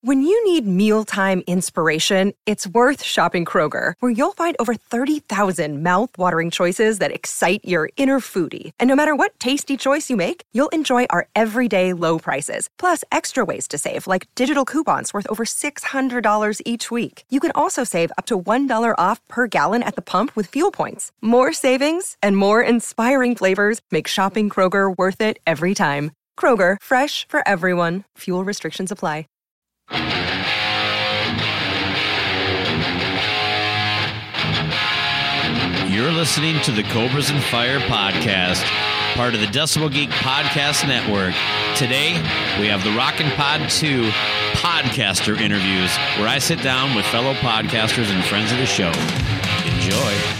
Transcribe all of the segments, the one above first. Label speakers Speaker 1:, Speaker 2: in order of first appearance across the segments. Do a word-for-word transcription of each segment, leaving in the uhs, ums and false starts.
Speaker 1: When you need mealtime inspiration, it's worth shopping Kroger, where you'll find over thirty thousand mouth-watering choices that excite your inner foodie. And no matter what tasty choice you make, you'll enjoy our everyday low prices, plus extra ways to save, like digital coupons worth over six hundred dollars each week. You can also save up to one dollar off per gallon at the pump with fuel points. More savings and more inspiring flavors make shopping Kroger worth it every time. Kroger, fresh for everyone. Fuel restrictions apply.
Speaker 2: You're listening to the Cobras and Fire podcast, part of the Decibel Geek Podcast Network. Today, we have the Rockin' Pod two podcaster interviews, where I sit down with fellow podcasters and friends of the show. Enjoy.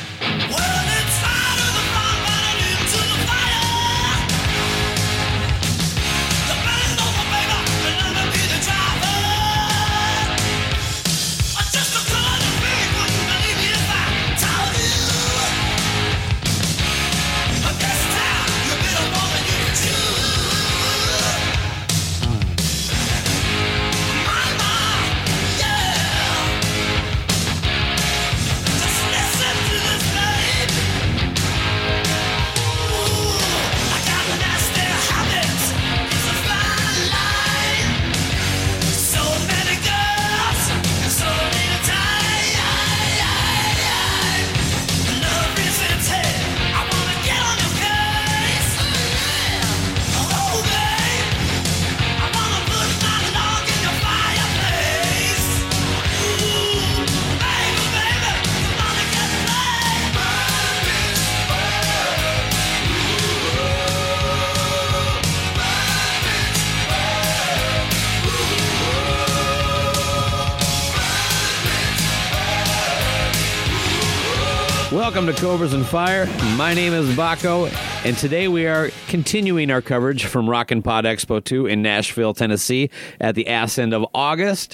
Speaker 2: Welcome to Cobras and Fire. My name is Baco, and today we are continuing our coverage from Rockin' Pod Expo two in Nashville, Tennessee at the ass end of August.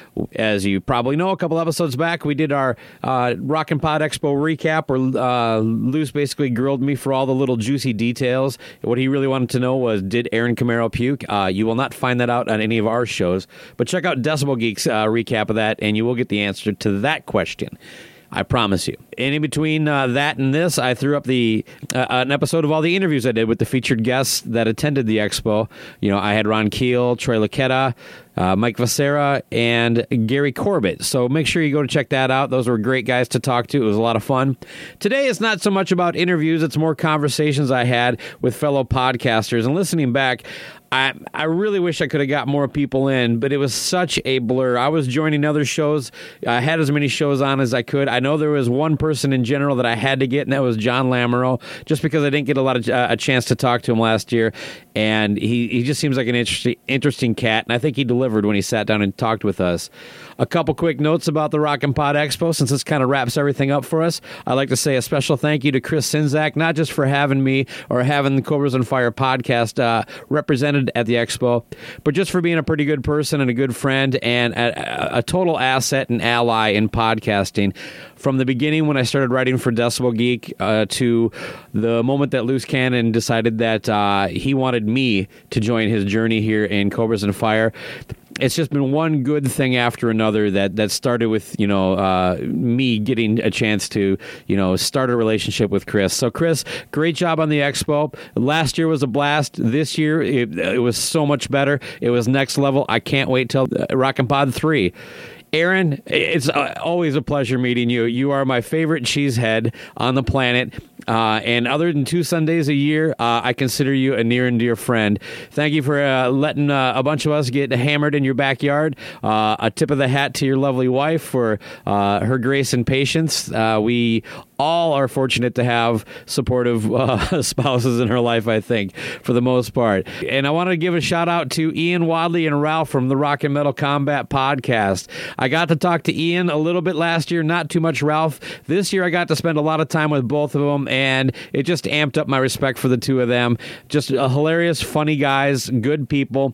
Speaker 2: As you probably know, a couple episodes back, we did our uh, Rockin' Pod Expo recap, where uh, Luce basically grilled me for all the little juicy details. What he really wanted to know was, did Aaron Camaro puke? Uh, you will not find that out on any of our shows, but check out Decibel Geek's uh, recap of that, and you will get the answer to that question. I promise you. And in between uh, that and this, I threw up the uh, an episode of all the interviews I did with the featured guests that attended the expo. You know, I had Ron Keel, Troy Laquetta, uh, Mike Vasera, and Gary Corbett. So make sure you go to check that out. Those were great guys to talk to. It was a lot of fun. Today is not so much about interviews. It's more conversations I had with fellow podcasters. And listening back, I I really wish I could have got more people in, but it was such a blur. I was joining other shows. I had as many shows on as I could. I know there was one person in general that I had to get, and that was John Lamoureux, just because I didn't get a lot of uh, a chance to talk to him last year. And he, he just seems like an interesting interesting cat, and I think he delivered when he sat down and talked with us. A couple quick notes about the Rockin' Pod Expo, since this kind of wraps everything up for us. I'd like to say a special thank you to Chris Sinzak, not just for having me or having the Cobras and Fire podcast uh, represented at the expo, but just for being a pretty good person and a good friend and a, a total asset and ally in podcasting. From the beginning, when I started writing for Decibel Geek, uh, to the moment that Luce Cannon decided that uh, he wanted me to join his journey here in Cobras and Fire, it's just been one good thing after another that, that started with, you know, uh, me getting a chance to, you know, start a relationship with Chris. So, Chris, great job on the expo. Last year was a blast. This year, it, it was so much better. It was next level. I can't wait till Rockin' Pod three. Aaron, it's always a pleasure meeting you. You are my favorite cheesehead on the planet. Uh, and other than two Sundays a year, uh, I consider you a near and dear friend. Thank you for uh, letting uh, a bunch of us get hammered in your backyard. Uh, a tip of the hat to your lovely wife for uh, her grace and patience. Uh, we all are fortunate to have supportive uh, spouses in her life, I think, for the most part. And I want to give a shout out to Ian Wadley and Ralph from the Rock and Metal Combat podcast. I got to talk to Ian a little bit last year, not too much Ralph. This year I got to spend a lot of time with both of them, and it just amped up my respect for the two of them. Just uh, hilarious, funny guys, good people.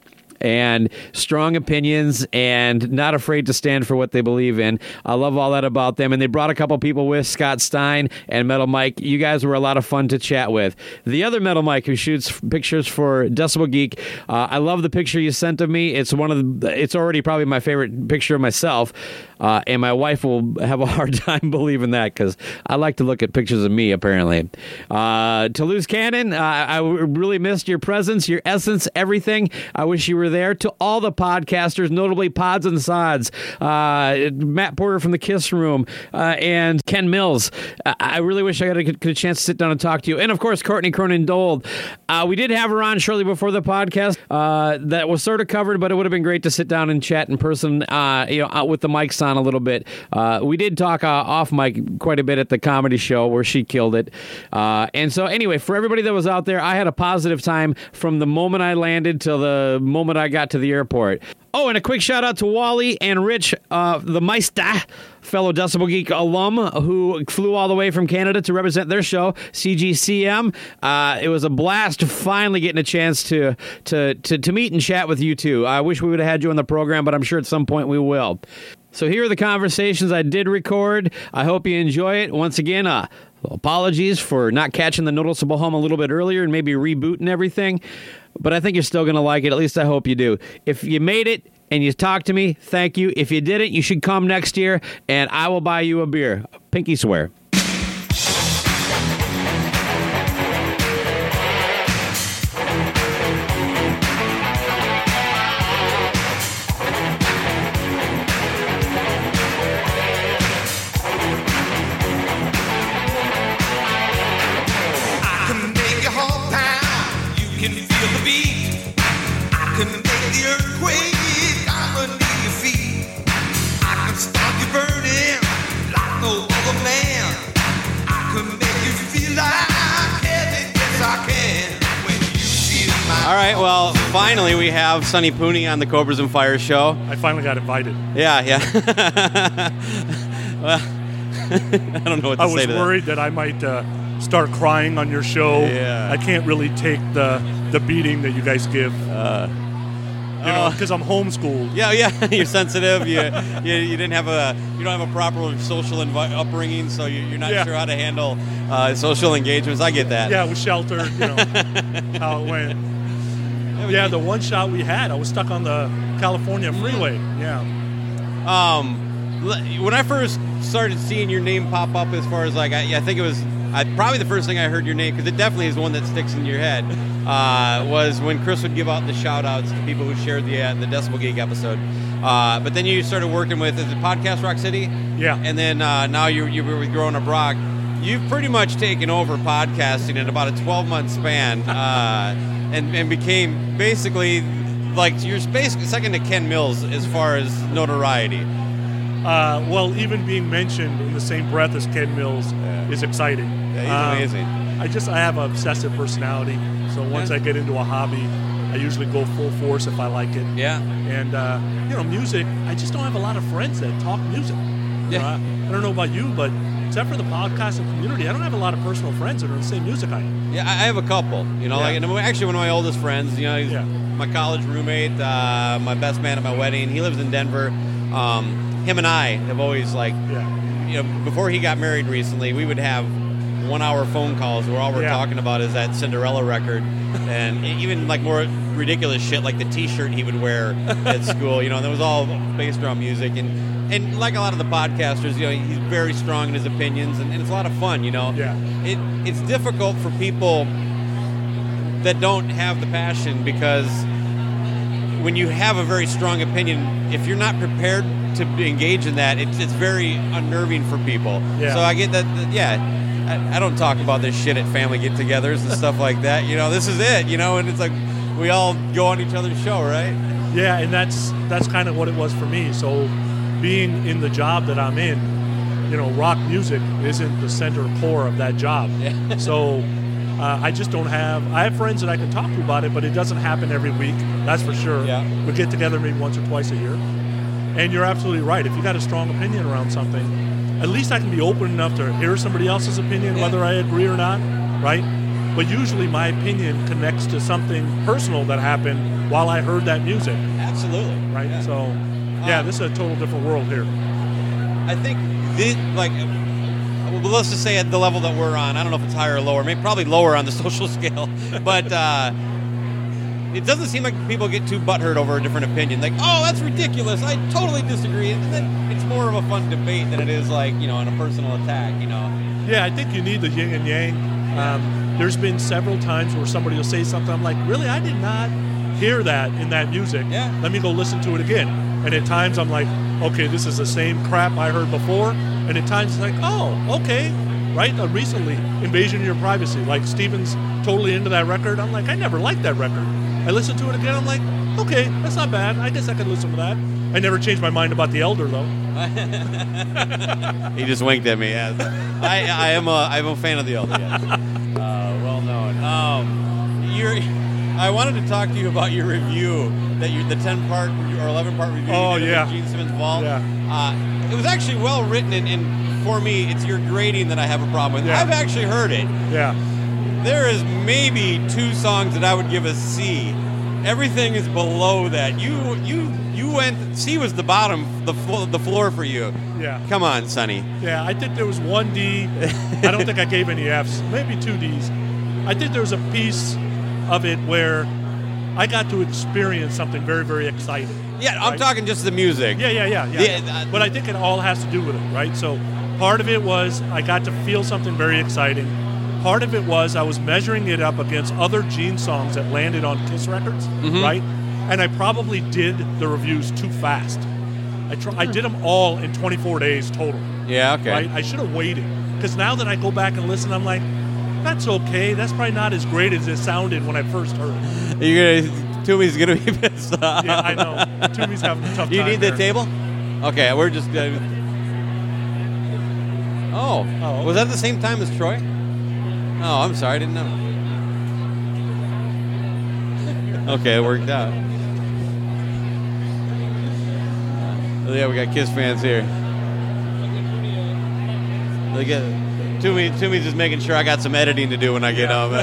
Speaker 2: and strong opinions and not afraid to stand for what they believe in. I love all that about them. And they brought a couple people with, Scott Stein and Metal Mike. You guys were a lot of fun to chat with. The other Metal Mike who shoots pictures for Decibel Geek, uh, I love the picture you sent of me. It's one of the, it's already probably my favorite picture of myself. Uh, and my wife will have a hard time believing that because I like to look at pictures of me, apparently. Uh, Toulouse Cannon, uh, I really missed your presence, your essence, everything. I wish you were there. To all the podcasters, notably Pods and Sods, uh, Matt Porter from the Kiss Room, uh, and Ken Mills. I, I really wish I got a, could, could a chance to sit down and talk to you. And, of course, Courtney Cronin-Dold. Uh, we did have her on shortly before the podcast. Uh, that was sort of covered, but it would have been great to sit down and chat in person, uh, you know, out with the mics on a little bit. Uh, we did talk uh, off mic quite a bit at the comedy show where she killed it. Uh, and so anyway, for everybody that was out there, I had a positive time from the moment I landed till the moment I got to the airport. Oh, and a quick shout out to Wally and Rich, uh, the Meister, fellow Decibel Geek alum who flew all the way from Canada to represent their show, C G C M. Uh, it was a blast finally getting a chance to, to, to, to meet and chat with you two. I wish we would have had you on the program, but I'm sure at some point we will. So here are the conversations I did record. I hope you enjoy it. Once again, uh, apologies for not catching the noticeable hum a little bit earlier and maybe rebooting everything. But I think you're still going to like it. At least I hope you do. If you made it and you talked to me, thank you. If you didn't, you should come next year, and I will buy you a beer. Pinky swear.
Speaker 3: All right, well, finally we have Sonny Pooney on the Cobras and Fire show.
Speaker 4: I finally got invited.
Speaker 3: Yeah, yeah. Well, I don't know what to
Speaker 4: I
Speaker 3: say
Speaker 4: was
Speaker 3: to
Speaker 4: worried that. that I might uh, start crying on your show.
Speaker 3: Yeah.
Speaker 4: I can't really take the the beating that you guys give.
Speaker 3: Uh,
Speaker 4: you know, because I'm homeschooled.
Speaker 3: Yeah, yeah. You're sensitive. You, you you didn't have a you don't have a proper social envi- upbringing, so you, you're not
Speaker 4: Yeah.
Speaker 3: sure how to handle uh, social engagements. I get that.
Speaker 4: Yeah, it was sheltered. You know how it went. Yeah, the one shot we had, I was stuck on the California freeway. Yeah.
Speaker 3: Um, when I first started seeing your name pop up, as far as like, I, I think it was I, probably the first thing I heard your name, because it definitely is one that sticks in your head, uh, was when Chris would give out the shout-outs to people who shared the uh, the Decibel Geek episode. Uh, but then you started working with, is it Podcast Rock City?
Speaker 4: Yeah.
Speaker 3: And then uh, now you you were with Growing Up Rock. You've pretty much taken over podcasting in about a twelve-month span, uh, and, and became basically, like, you're basically second to Ken Mills as far as notoriety.
Speaker 4: Uh, well, even being mentioned in the same breath as Ken Mills
Speaker 3: Yeah.
Speaker 4: is exciting.
Speaker 3: Yeah, he's
Speaker 4: Um,
Speaker 3: amazing.
Speaker 4: I just, I have an obsessive personality, so once
Speaker 3: Yeah.
Speaker 4: I get into a hobby, I usually go full force if I like it.
Speaker 3: Yeah.
Speaker 4: And, uh, you know, music, I just don't have a lot of friends that talk music. You
Speaker 3: Yeah.
Speaker 4: know, I, I don't know about you, but except for the podcasting community, I don't have a lot of personal friends that are in the same music I am.
Speaker 3: Yeah, I I have a couple. You know,
Speaker 4: Yeah.
Speaker 3: like, and actually one of my oldest friends. You know, he's
Speaker 4: Yeah.
Speaker 3: my college roommate, uh, my best man at my wedding. He lives in Denver. Um, him and I have always, like,
Speaker 4: Yeah.
Speaker 3: you know, before he got married recently, we would have one-hour phone calls where all we're
Speaker 4: Yeah.
Speaker 3: talking about is that Cinderella record, and even like more ridiculous shit, like the T-shirt he would wear at school. You know, and it was all based around music, and and like a lot of the podcasters, you know, he's very strong in his opinions, and, and it's a lot of fun. You know,
Speaker 4: Yeah.
Speaker 3: it it's difficult for people that don't have the passion, because when you have a very strong opinion, if you're not prepared to engage in that, it's it's very unnerving for people.
Speaker 4: Yeah.
Speaker 3: So I get that, that yeah, I, I don't talk about this shit at family get-togethers and stuff like that. You know, this is it, you know, and it's like we all go on each other's show, right?
Speaker 4: Yeah, and that's that's kind of what it was for me. So being in the job that I'm in, you know, rock music isn't the center core of that job.
Speaker 3: Yeah.
Speaker 4: So uh, I just don't have, I have friends that I can talk to about it, but it doesn't happen every week, that's for sure.
Speaker 3: Yeah.
Speaker 4: We get together maybe once or twice a year. And you're absolutely right. If you got a strong opinion around something, at least I can be open enough to hear somebody else's opinion,
Speaker 3: Yeah.
Speaker 4: whether I agree or not, right? but usually my opinion connects to something personal that happened while I heard that music.
Speaker 3: Absolutely.
Speaker 4: Right?
Speaker 3: Yeah.
Speaker 4: So, yeah,
Speaker 3: Um,
Speaker 4: this is a total different world here.
Speaker 3: I think this, like, well, let's just say at the level that we're on. I don't know if it's higher or lower. Maybe probably lower on the social scale, but uh, it doesn't seem like people get too butthurt over a different opinion. Like, oh, that's ridiculous. I totally disagree. And then it's more of a fun debate than it is like, you know, in a personal attack. You know.
Speaker 4: Yeah, I think you need the yin and yang. Um, there's been several times where somebody will say something. I'm like, really? I did not hear that in that music.
Speaker 3: Yeah.
Speaker 4: Let me go listen to it again. And at times I'm like, okay, this is the same crap I heard before. And at times it's like, oh, okay, right? Uh, recently, Invasion of Your Privacy, like Steven's totally into that record. I'm like, I never liked that record. I listened to it again. I'm like, okay, that's not bad. I guess I could listen to that. I never changed my mind about The Elder, though.
Speaker 3: He just winked at me. Yeah. I, I am a I am a fan of The Elder. Yes. Uh, well known. Um, you're. I wanted to talk to you about your review, that you the ten part or eleven part review.
Speaker 4: Oh,
Speaker 3: you did
Speaker 4: yeah.
Speaker 3: of Gene Simmons' Vault.
Speaker 4: Yeah.
Speaker 3: Uh, it was actually well written, and, and for me, it's your grading that I have a problem with.
Speaker 4: Yeah.
Speaker 3: I've actually heard it.
Speaker 4: Yeah.
Speaker 3: There is maybe two songs that I would give a C. Everything is below that. You you you went. C was the bottom, the flo- the floor for you.
Speaker 4: Yeah.
Speaker 3: Come on, Sonny.
Speaker 4: Yeah, I think there was one D. I don't think I gave any Fs. Maybe two Ds. I think there was a piece of it where I got to experience something very, very exciting.
Speaker 3: Yeah, I'm
Speaker 4: right?
Speaker 3: talking just the music.
Speaker 4: Yeah, yeah, yeah, yeah.
Speaker 3: Yeah, uh,
Speaker 4: but I think it all has to do with it, right? So part of it was I got to feel something very exciting. Part of it was I was measuring it up against other Gene songs that landed on Kiss records,
Speaker 3: Mm-hmm.
Speaker 4: right? And I probably did the reviews too fast. I tr- I did them all in twenty-four days total.
Speaker 3: Yeah, okay.
Speaker 4: Right? I should have waited. Because now that I go back and listen, I'm like, that's okay. That's probably not as great as it sounded when I first heard it.
Speaker 3: You're gonna, Toomey's gonna be pissed off.
Speaker 4: Yeah, I know. Toomey's having a tough
Speaker 3: You
Speaker 4: time
Speaker 3: need the
Speaker 4: there.
Speaker 3: table? Okay, we're just. Uh, oh,
Speaker 4: Oh,
Speaker 3: was that the same time as Troy? Oh, I'm sorry, I didn't know. Okay, it worked out. Uh, yeah, we got Kiss fans here. Look at Toomey. Toomey's just making sure I got some editing to do when I get home.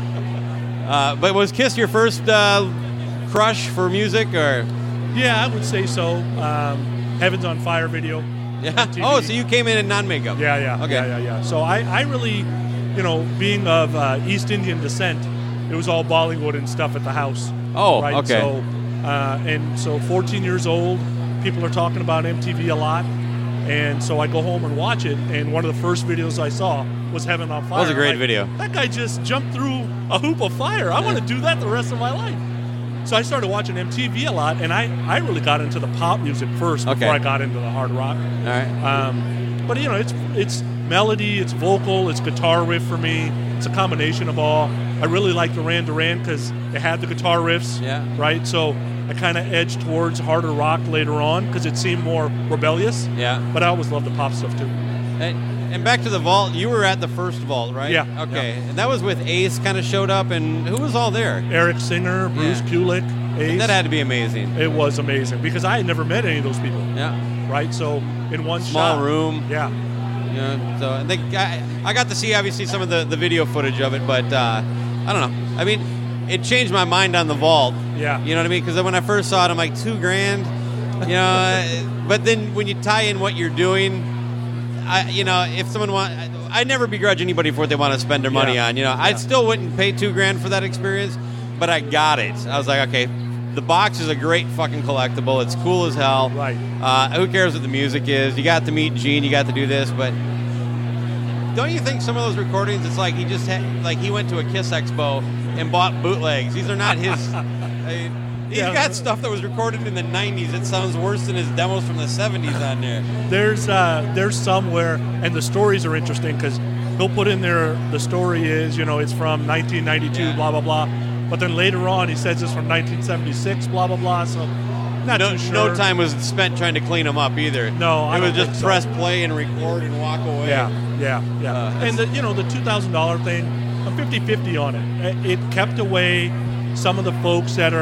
Speaker 3: Uh, but was Kiss your first uh, crush for music, or?
Speaker 4: Yeah, I would say so. Um, Heaven's on Fire video.
Speaker 3: Yeah.
Speaker 4: M T V.
Speaker 3: Oh, so you came in in non-makeup.
Speaker 4: Yeah, yeah.
Speaker 3: Okay.
Speaker 4: Yeah, yeah, yeah. So I, I really, you know, being of uh, East Indian descent, it was all Bollywood and stuff at the house.
Speaker 3: Oh,
Speaker 4: right?
Speaker 3: okay.
Speaker 4: So, uh, and so fourteen years old, people are talking about M T V a lot. And so I go home and watch it, and one of the first videos I saw was Heaven on Fire.
Speaker 3: Was a great
Speaker 4: Like,
Speaker 3: video.
Speaker 4: That guy just jumped through a hoop of fire. I want to do that the rest of my life. So I started watching M T V a lot, and I, I really got into the pop music first before
Speaker 3: Okay.
Speaker 4: I got into the hard rock.
Speaker 3: All right.
Speaker 4: Um, but, you know, it's it's melody, it's vocal, it's guitar riff for me. It's a combination of all. I really like Duran Duran because it had the guitar riffs,
Speaker 3: Yeah.
Speaker 4: right? So I kind of edged towards harder rock later on because it seemed more rebellious.
Speaker 3: Yeah.
Speaker 4: But I always loved the pop stuff, too.
Speaker 3: And, and back to the vault. You were at the first vault, right?
Speaker 4: Yeah,
Speaker 3: Okay.
Speaker 4: yeah.
Speaker 3: And that was with Ace. Kind of showed up, and who was all there?
Speaker 4: Eric Singer, Bruce
Speaker 3: Yeah.
Speaker 4: Kulick, Ace.
Speaker 3: That had to be amazing.
Speaker 4: It was amazing because I had never met any of those people,
Speaker 3: Yeah.
Speaker 4: right? So in one
Speaker 3: Small
Speaker 4: shot.
Speaker 3: room.
Speaker 4: Yeah.
Speaker 3: You know, so and they, I, I got to see obviously some of the, the video footage of it, but uh, I don't know. I mean, it changed my mind on the vault.
Speaker 4: Yeah.
Speaker 3: You know what I mean? Because when I first saw it, I'm like, two grand. You know, but then when you tie in what you're doing, I, you know, if someone want, I, I never begrudge anybody for what they want to spend their money
Speaker 4: Yeah.
Speaker 3: on. You know, I
Speaker 4: Yeah.
Speaker 3: still wouldn't pay two grand for that experience, but I got it. I was like, okay, the box is a great fucking collectible. It's cool as hell.
Speaker 4: Right.
Speaker 3: Uh, who cares what the music is? You got to meet Gene. You got to do this, but don't you think some of those recordings? It's like he just had, like he went to a Kiss Expo and bought bootlegs. These are not his. I mean, he's
Speaker 4: Yeah.
Speaker 3: got stuff that was recorded in the nineties. It sounds worse than his demos from the seventies on there.
Speaker 4: There's uh, there's somewhere, and the stories are interesting because he'll put in there the story is, you know, it's from nineteen ninety-two,
Speaker 3: Yeah.
Speaker 4: blah, blah, blah. But then later on, he says it's from nineteen seventy-six, blah, blah, blah. So not
Speaker 3: No,
Speaker 4: too sure.
Speaker 3: no time was spent trying to clean them up either.
Speaker 4: No, I
Speaker 3: it was
Speaker 4: don't
Speaker 3: just
Speaker 4: think so.
Speaker 3: press play and record and walk away.
Speaker 4: Yeah, yeah, yeah.
Speaker 3: Uh,
Speaker 4: and, the, you know, the two thousand dollars thing, I'm fifty-fifty on it. It kept away some of the folks that are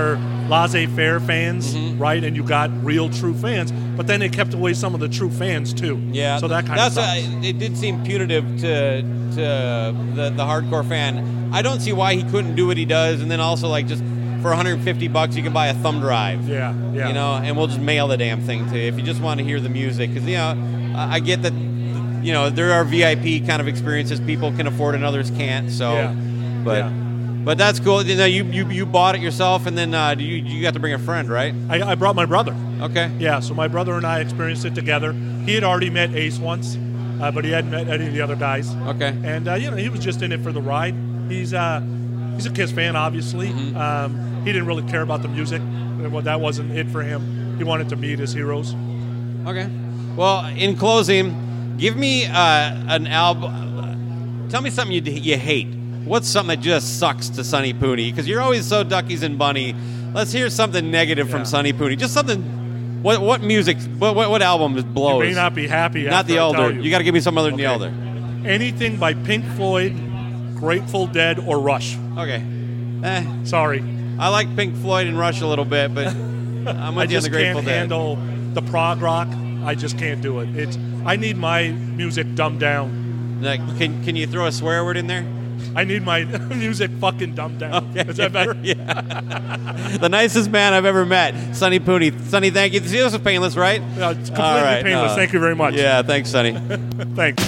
Speaker 4: laissez-faire fans,
Speaker 3: Mm-hmm.
Speaker 4: right? And you got real true fans, but then it kept away some of the true fans too.
Speaker 3: Yeah,
Speaker 4: So that kind
Speaker 3: that's
Speaker 4: of
Speaker 3: why it did seem punitive to to the the hardcore fan. I don't see why he couldn't do what he does, and then also like just for one hundred fifty bucks you can buy a thumb drive.
Speaker 4: Yeah, yeah.
Speaker 3: You know, and we'll just mail the damn thing to you if you just want to hear the music. Because you know, I I get that. You know, there are V I P kind of experiences people can afford and others can't. So,
Speaker 4: Yeah.
Speaker 3: but
Speaker 4: Yeah.
Speaker 3: but that's cool. You know, you you, you bought it yourself, and then uh, you you got to bring a friend, right?
Speaker 4: I, I brought my brother.
Speaker 3: Okay.
Speaker 4: Yeah, so my brother and I experienced it together. He had already met Ace once, uh, but he hadn't met any of the other guys.
Speaker 3: Okay.
Speaker 4: And uh, you know, he was just in it for the ride. He's uh, he's a Kiss fan, obviously.
Speaker 3: Mm-hmm.
Speaker 4: Um, he didn't really care about the music. Well, that wasn't it for him. He wanted to meet his heroes.
Speaker 3: Okay. Well, in closing, give me uh, an album. Tell me something you you hate. What's something that just sucks to Sonny Pooney? Because you're always so Duckies and Bunny. Let's hear something negative from
Speaker 4: Yeah.
Speaker 3: Sonny Pooney. Just something. What what music? What what, what album blows?
Speaker 4: You may not be happy.
Speaker 3: Not
Speaker 4: after
Speaker 3: the
Speaker 4: I
Speaker 3: Elder.
Speaker 4: tell
Speaker 3: You,
Speaker 4: you.
Speaker 3: got to give me some other than the
Speaker 4: Okay.
Speaker 3: Elder.
Speaker 4: Anything by Pink Floyd, Grateful Dead, or Rush.
Speaker 3: Okay. Eh,
Speaker 4: Sorry,
Speaker 3: I like Pink Floyd and Rush a little bit, but I'm with
Speaker 4: I
Speaker 3: you on
Speaker 4: just
Speaker 3: the Grateful
Speaker 4: can't
Speaker 3: Dead.
Speaker 4: handle the prog rock. I just can't do it. It's I need my music dumbed down.
Speaker 3: Like, can can you throw a swear word in there?
Speaker 4: I need my music fucking dumbed down.
Speaker 3: Okay.
Speaker 4: Is that better?
Speaker 3: Yeah. The nicest man I've ever met, Sonny Pooney. Sonny, thank you. See, this was painless, right?
Speaker 4: No, it's completely
Speaker 3: All right,
Speaker 4: painless.
Speaker 3: no.
Speaker 4: Thank you very much.
Speaker 3: Yeah, thanks, Sonny.
Speaker 4: Thanks.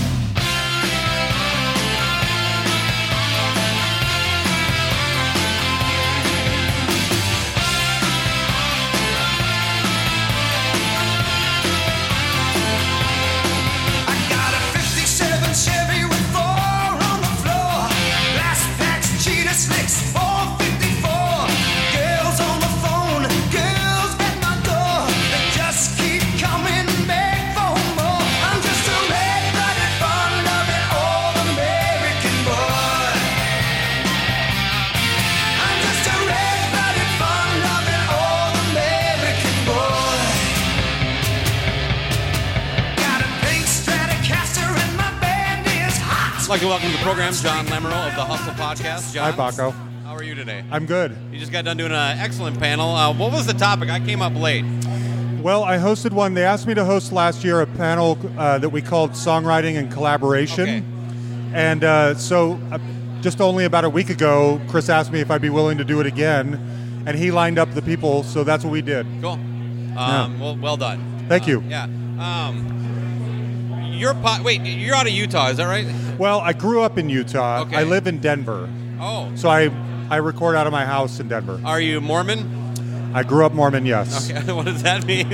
Speaker 5: I got a fifty-seven Chevy with four on the floor. Glass packs, cheetah slicks, four fifty-four. Girls on the phone, girls at my door. They just keep coming back for more. I'm just a red-blooded, fun-loving old American boy. I'm just a red-blooded, fun-loving old American boy. Got a pink Stratocaster and my band is hot.
Speaker 3: I'd like to welcome to the program John Lemerle of the Hustle Podcast. John,
Speaker 6: Hi, Baco.
Speaker 3: how are you today?
Speaker 6: I'm good.
Speaker 3: You just got done doing an excellent panel. Uh, what was the topic? I came up late.
Speaker 6: Well, I hosted one. They asked me to host last year a panel uh, that we called Songwriting and Collaboration.
Speaker 3: Okay.
Speaker 6: And uh, so uh, just only about a week ago, Chris asked me if I'd be willing to do it again. And he lined up the people, so that's what we did.
Speaker 3: Cool. Um, well, well done.
Speaker 6: Thank
Speaker 3: Uh,
Speaker 6: you.
Speaker 3: Yeah. Um, you're po- wait, you're out of Utah, is that right?
Speaker 6: Well, I grew up in Utah.
Speaker 3: Okay.
Speaker 6: I live in Denver.
Speaker 3: Oh.
Speaker 6: So I, I record out of my house in Denver.
Speaker 3: Are you Mormon?
Speaker 6: I grew up Mormon, yes.
Speaker 3: Okay. What does that mean?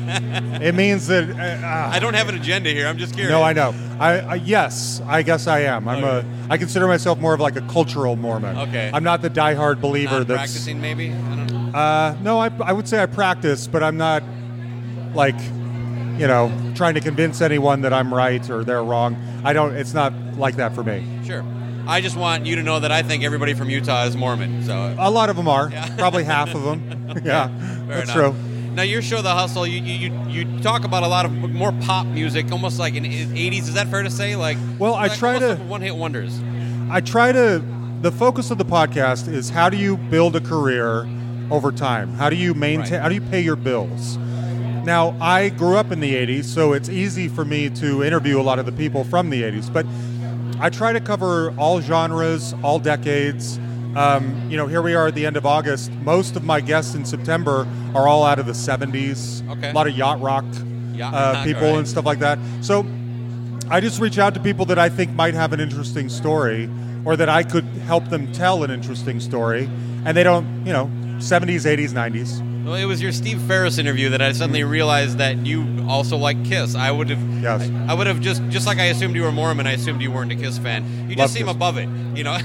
Speaker 6: It means that... Uh,
Speaker 3: I don't have an agenda here. I'm just curious.
Speaker 6: No, I know. I, I yes, I guess I am. I'm
Speaker 3: Okay.
Speaker 6: a. I consider myself more of like a cultural Mormon.
Speaker 3: Okay.
Speaker 6: I'm not the diehard believer
Speaker 3: Not
Speaker 6: that's.
Speaker 3: practicing, maybe. I don't know.
Speaker 6: Uh, no, I, I would say I practice, but I'm not like, you know, trying to convince anyone that I'm right or they're wrong. I don't. It's not like that for me.
Speaker 3: Sure. I just want you to know that I think everybody from Utah is Mormon. So
Speaker 6: A lot of them are.
Speaker 3: Yeah.
Speaker 6: Probably half of them. Yeah,
Speaker 3: fair
Speaker 6: that's
Speaker 3: enough.
Speaker 6: true.
Speaker 3: Now your show, The Hustle, you, you you you talk about a lot of more pop music, almost like in the eighties. Is that fair to say? Like,
Speaker 6: Well, I
Speaker 3: like
Speaker 6: try
Speaker 3: almost
Speaker 6: to-
Speaker 3: like one-hit wonders.
Speaker 6: I try to. The focus of the podcast is how do you build a career over time? How do you maintain?
Speaker 3: Right.
Speaker 6: How do you pay your bills? Now, I grew up in the eighties, so it's easy for me to interview a lot of the people from the eighties, but I try to cover all genres, all decades. Um, you know, here we are at the end of August. Most of my guests in September are all out of the seventies.
Speaker 3: Okay.
Speaker 6: A lot of yacht rock
Speaker 3: Yacht
Speaker 6: uh,
Speaker 3: rock,
Speaker 6: people
Speaker 3: all right.
Speaker 6: and stuff like that. So I just reach out to people that I think might have an interesting story or that I could help them tell an interesting story. And they don't, you know, seventies, eighties, nineties.
Speaker 3: Well, it was your Steve Ferris interview that I suddenly realized that you also like Kiss. I would have,
Speaker 6: Yes.
Speaker 3: I, I would have just, just like I assumed you were Mormon, I assumed you weren't a Kiss fan. You just
Speaker 6: Love
Speaker 3: seem
Speaker 6: Kiss.
Speaker 3: above it, you know.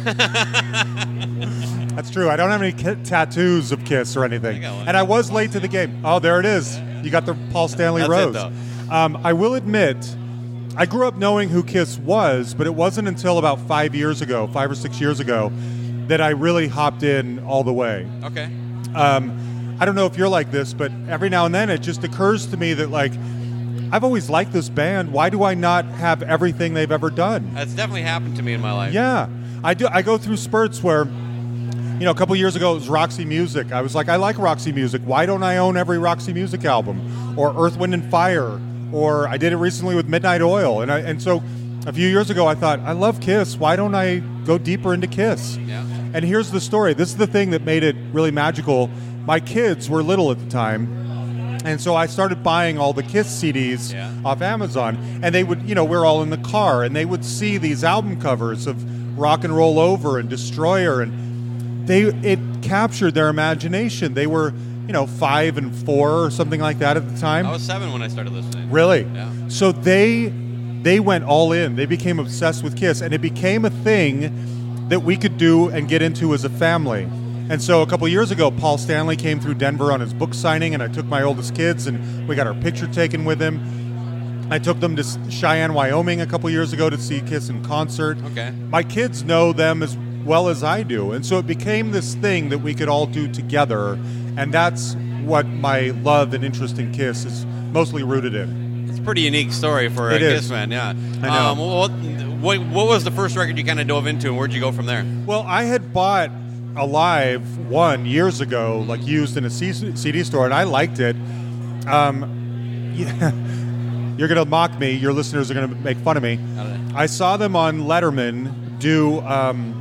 Speaker 6: That's true. I don't have any ki- tattoos of Kiss or anything.
Speaker 3: I got one.
Speaker 6: And I was late to the game. Oh, there it is. You got the Paul Stanley
Speaker 3: That's it,
Speaker 6: Rose.
Speaker 3: though.
Speaker 6: Um, I will admit, I grew up knowing who Kiss was, but it wasn't until about five years ago, five or six years ago, that I really hopped in all the way.
Speaker 3: Okay.
Speaker 6: Um, I don't know if you're like this, but every now and then it just occurs to me that, like, I've always liked this band. Why do I not have everything they've ever done?
Speaker 3: That's definitely happened to me in my life.
Speaker 6: Yeah, I do. I go through spurts where, you know, a couple years ago it was Roxy Music. I was like, I like Roxy Music. Why don't I own every Roxy Music album? Or Earth, Wind and Fire. Or I did it recently with Midnight Oil. And I, and so a few years ago I thought, I love Kiss. Why don't I go deeper into Kiss?
Speaker 3: Yeah.
Speaker 6: And here's the story. This is the thing that made it really magical. My kids were little at the time. And so I started buying all the Kiss C Ds
Speaker 3: Yeah.
Speaker 6: off Amazon. And they would, you know, we're all in the car. And they would see these album covers of Rock and Roll Over and Destroyer. And they it captured their imagination. They were, you know, five and four or something like that at the time.
Speaker 3: I was seven when I started listening.
Speaker 6: Really?
Speaker 3: Yeah.
Speaker 6: So they they went all in. They became obsessed with Kiss, and it became a thing that we could do and get into as a family. And so a couple years ago, Paul Stanley came through Denver on his book signing, and I took my oldest kids, and we got our picture taken with him. I took them to Cheyenne, Wyoming a couple years ago to see Kiss in concert.
Speaker 3: Okay.
Speaker 6: My kids know them as well as I do, and so it became this thing that we could all do together, and that's what my love and interest in Kiss is mostly rooted in.
Speaker 3: It's a pretty unique story for a
Speaker 6: It is.
Speaker 3: Kiss fan, yeah.
Speaker 6: I know.
Speaker 3: Um, what, what, what was the first record you kind of dove into, and where'd you go from there?
Speaker 6: Well, I had bought Alive one years ago, like used in a C- CD store, and I liked it. Um, yeah, you're going to mock me. Your listeners are going to make fun of me. I saw them on Letterman do um,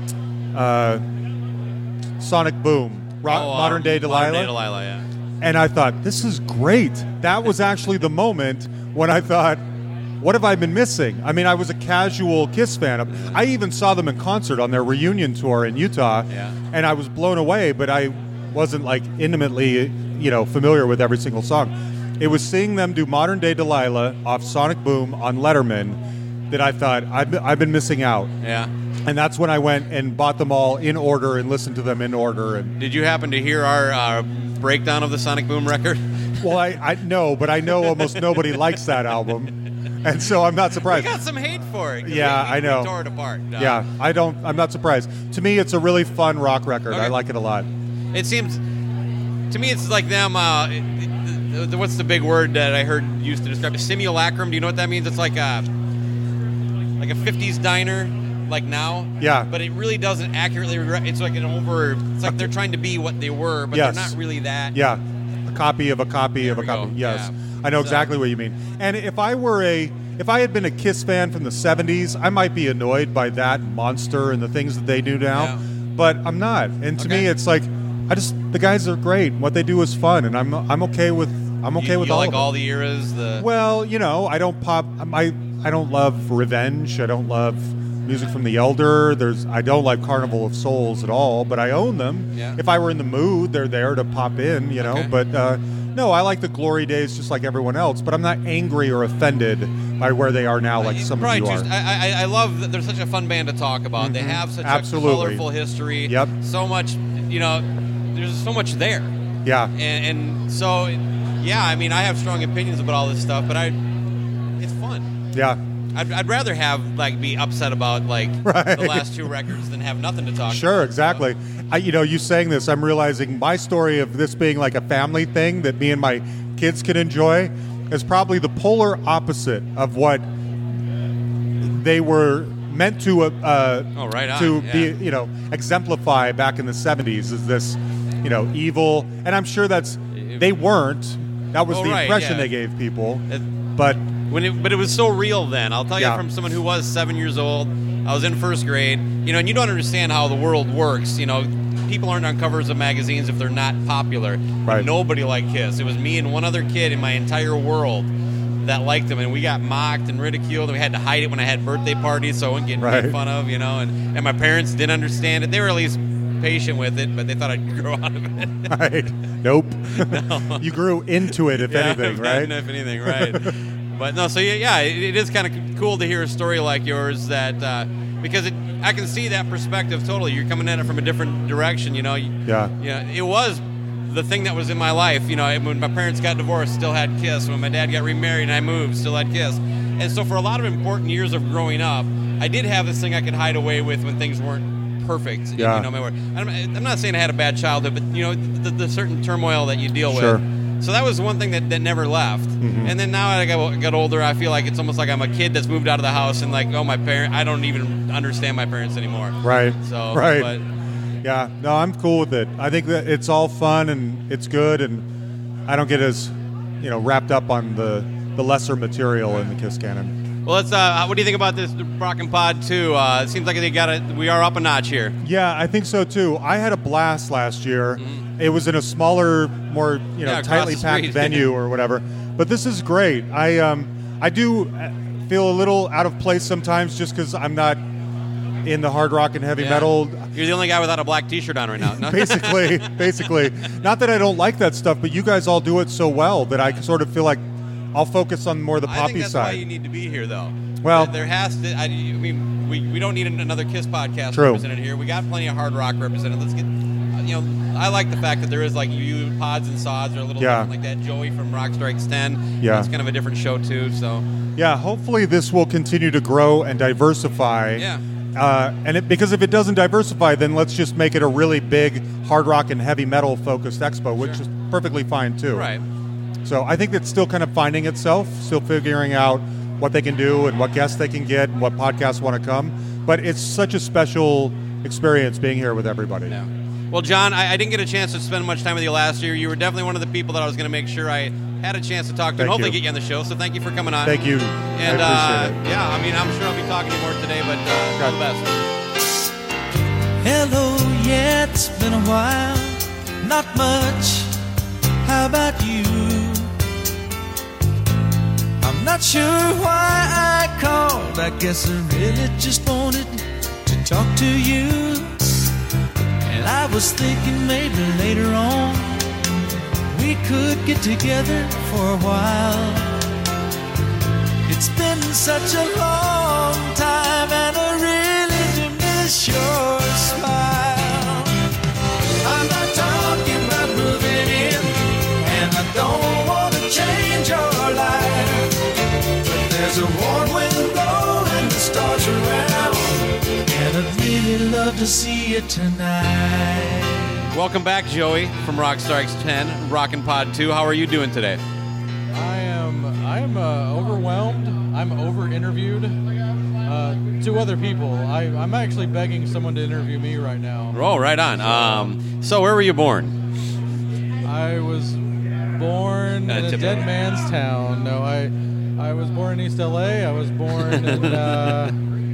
Speaker 6: uh, Sonic Boom, Ro-
Speaker 3: Oh, uh,
Speaker 6: Modern Day Delilah.
Speaker 3: Modern Day Delilah, yeah.
Speaker 6: And I thought, this is great. That was actually the moment when I thought, what have I been missing? I mean, I was a casual Kiss fan. I even saw them in concert on their reunion tour in Utah,
Speaker 3: Yeah.
Speaker 6: and I was blown away, but I wasn't like intimately, you know, familiar with every single song. It was seeing them do Modern Day Delilah off Sonic Boom on Letterman that I thought, I've been, I've been missing out.
Speaker 3: Yeah.
Speaker 6: And that's when I went and bought them all in order and listened to them in order. And
Speaker 3: Did you happen to hear our uh, breakdown of the Sonic Boom record?
Speaker 6: well, I, I know, but I know almost nobody likes that album. And so I'm not
Speaker 3: We
Speaker 6: surprised.
Speaker 3: got some hate for it. 'cause
Speaker 6: Yeah,
Speaker 3: we, we,
Speaker 6: I know.
Speaker 3: We tore it apart. Uh,
Speaker 6: Yeah, I don't. I'm not surprised. To me, it's a really fun rock record.
Speaker 3: Okay.
Speaker 6: I like it a lot.
Speaker 3: It seems, to me, it's like them. Uh, it, it, the, what's the big word that I heard used to describe it? Simulacrum. Do you know what that means? It's like a like a fifties diner, like now.
Speaker 6: Yeah.
Speaker 3: But it really doesn't accurately. Re- it's like an over. It's like they're trying to be what they were, but
Speaker 6: Yes.
Speaker 3: they're not really that.
Speaker 6: Yeah, a copy of a copy
Speaker 3: There
Speaker 6: of a
Speaker 3: we
Speaker 6: copy.
Speaker 3: go.
Speaker 6: Yes,
Speaker 3: Yeah.
Speaker 6: I know
Speaker 3: So-
Speaker 6: exactly what you mean. And if I were a, if I had been a Kiss fan from the seventies, I might be annoyed by that monster and the things that they do now.
Speaker 3: Yeah.
Speaker 6: But I'm not. And to
Speaker 3: Okay.
Speaker 6: me, it's like I just the guys are great. What they do is fun, and I'm I'm okay with I'm okay
Speaker 3: you,
Speaker 6: with
Speaker 3: you
Speaker 6: all
Speaker 3: like
Speaker 6: of it.
Speaker 3: all the eras. The
Speaker 6: Well, you know, I don't pop. I I don't love Revenge. I don't love music from The Elder. There's I don't like Carnival of Souls at all, but I own them.
Speaker 3: Yeah.
Speaker 6: If I were in the mood, they're there to pop in. You know,
Speaker 3: Okay.
Speaker 6: but uh, no, I like the Glory Days just like everyone else. But I'm not angry or offended by where they are now, like some of
Speaker 3: Probably
Speaker 6: you
Speaker 3: just,
Speaker 6: are.
Speaker 3: I, I I love that they're such a fun band to talk about. They have such
Speaker 6: Absolutely.
Speaker 3: a colorful history.
Speaker 6: Yep.
Speaker 3: So much, you know, there's so much there.
Speaker 6: Yeah.
Speaker 3: And, and so, yeah, I mean, I have strong opinions about all this stuff, but I, it's fun.
Speaker 6: Yeah.
Speaker 3: I'd, I'd rather have like be upset about like
Speaker 6: Right.
Speaker 3: the last two records than have nothing to talk.
Speaker 6: Sure,
Speaker 3: about.
Speaker 6: exactly. I, you know, you saying this, I'm realizing my story of this being like a family thing that me and my kids can enjoy is probably the polar opposite of what they were meant to uh,
Speaker 3: Oh, right on,
Speaker 6: to
Speaker 3: yeah.
Speaker 6: be, you know, exemplify back in the seventies. Is this, you know, evil? And I'm sure that's they weren't. That was
Speaker 3: Oh,
Speaker 6: the
Speaker 3: right,
Speaker 6: impression
Speaker 3: yeah.
Speaker 6: they gave people.
Speaker 3: It-
Speaker 6: But
Speaker 3: When it, but it was so real then. I'll tell you
Speaker 6: Yeah.
Speaker 3: from someone who was seven years old. I was in first grade. You know, and you don't understand how the world works. You know, people aren't on covers of magazines if they're not popular.
Speaker 6: Right.
Speaker 3: Nobody liked Kiss. It was me and one other kid in my entire world that liked them, and we got mocked and ridiculed, and we had to hide it when I had birthday parties so I wouldn't get
Speaker 6: Right.
Speaker 3: made fun of. You know, and, and my parents didn't understand it. They were at least patient with it, but they thought I'd grow out of it.
Speaker 6: right, nope. You grew into it, if
Speaker 3: Yeah,
Speaker 6: anything,
Speaker 3: if-
Speaker 6: right?
Speaker 3: If anything, right. But no, so yeah, yeah, it, it is kind of cool to hear a story like yours that uh, because it, I can see that perspective totally. You're coming at it from a different direction, you know. You,
Speaker 6: Yeah.
Speaker 3: Yeah, it was the thing that was in my life. You know, when my parents got divorced, still had Kiss. When my dad got remarried and I moved, still had Kiss. And so for a lot of important years of growing up, I did have this thing I could hide away with when things weren't perfect.
Speaker 6: Yeah.
Speaker 3: You know, my word. I'm, I'm not saying I had a bad childhood, but you know, the, the certain turmoil that you deal
Speaker 6: Sure.
Speaker 3: with. So that was one thing that, that never left.
Speaker 6: Mm-hmm.
Speaker 3: And then now I got, got older, I feel like it's almost like I'm a kid that's moved out of the house and like, oh, my parent, I don't even understand my parents anymore.
Speaker 6: Right.
Speaker 3: So,
Speaker 6: right.
Speaker 3: but
Speaker 6: Yeah, no, I'm cool with it. I think that it's all fun and it's good, and I don't get as, you know, wrapped up on the, the lesser material in the Kiss canon.
Speaker 3: Well, let's. Uh, what do you think about this Rockin' Pod two? Uh, it seems like they got it. We are up a notch here.
Speaker 6: Yeah, I think so too. I had a blast last year. Mm-hmm. It was in a smaller, more you know,
Speaker 3: yeah,
Speaker 6: tightly packed venue or whatever. But this is great. I um, I do feel a little out of place sometimes, just because I'm not in the hard rock and heavy
Speaker 3: yeah.
Speaker 6: metal.
Speaker 3: You're the only guy without a black T-shirt on right now. No?
Speaker 6: basically, basically. Not that I don't like that stuff, but you guys all do it so well that I sort of feel like I'll focus on more the poppy
Speaker 3: I think that's
Speaker 6: side.
Speaker 3: why you need to be here, though.
Speaker 6: Well,
Speaker 3: there, there has to. I, I mean, we, we don't need another Kiss podcast
Speaker 6: true.
Speaker 3: represented here. We got plenty of hard rock represented. Let's get. You know, I like the fact that there is like you pods and sods are a little
Speaker 6: yeah.
Speaker 3: different like that. Joey from Rock Strikes ten.
Speaker 6: Yeah,
Speaker 3: it's kind of a different show too. So
Speaker 6: yeah, hopefully this will continue to grow and diversify.
Speaker 3: Yeah.
Speaker 6: Uh, and it, because if it doesn't diversify, then let's just make it a really big hard rock and heavy metal focused expo, which
Speaker 3: sure.
Speaker 6: is perfectly fine too.
Speaker 3: Right.
Speaker 6: So I think it's still kind of finding itself, still figuring out what they can do and what guests they can get and what podcasts want to come. But it's such a special experience being here with everybody.
Speaker 3: Yeah. Well, John, I, I didn't get a chance to spend much time with you last year. You were definitely one of the people that I was going to make sure I had a chance to talk to
Speaker 6: Thank
Speaker 3: and hopefully
Speaker 6: you.
Speaker 3: get you on the show. So thank you for coming on.
Speaker 6: Thank you.
Speaker 3: And
Speaker 6: I appreciate
Speaker 3: uh,
Speaker 6: it.
Speaker 3: yeah, I mean, I'm sure I'll be talking to you more today, but uh, all the best.
Speaker 5: Hello, yeah, it's been a while. Not much. How about you? I'm not sure why I called. I guess I really just wanted to talk to you. And I was thinking maybe later on we could get together for a while. It's been such a long time and I really do miss your smile. I'm not talking about moving in, and I don't want to change your life. But there's a warm wind blowing the stars around, and I'd really love to see you tonight.
Speaker 3: Welcome back, Joey from Rock Strikes ten, Rockin' Pod two. How are you doing today?
Speaker 7: I am I am uh, overwhelmed. I'm over-interviewed. Uh, to other people. I, I'm actually begging someone to interview me right now.
Speaker 3: Oh, right on. Um, so where were you born?
Speaker 7: I was born
Speaker 3: Uh,
Speaker 7: in a
Speaker 3: tip-
Speaker 7: dead man's town. No, I I was born in East L A. I was born in... Uh,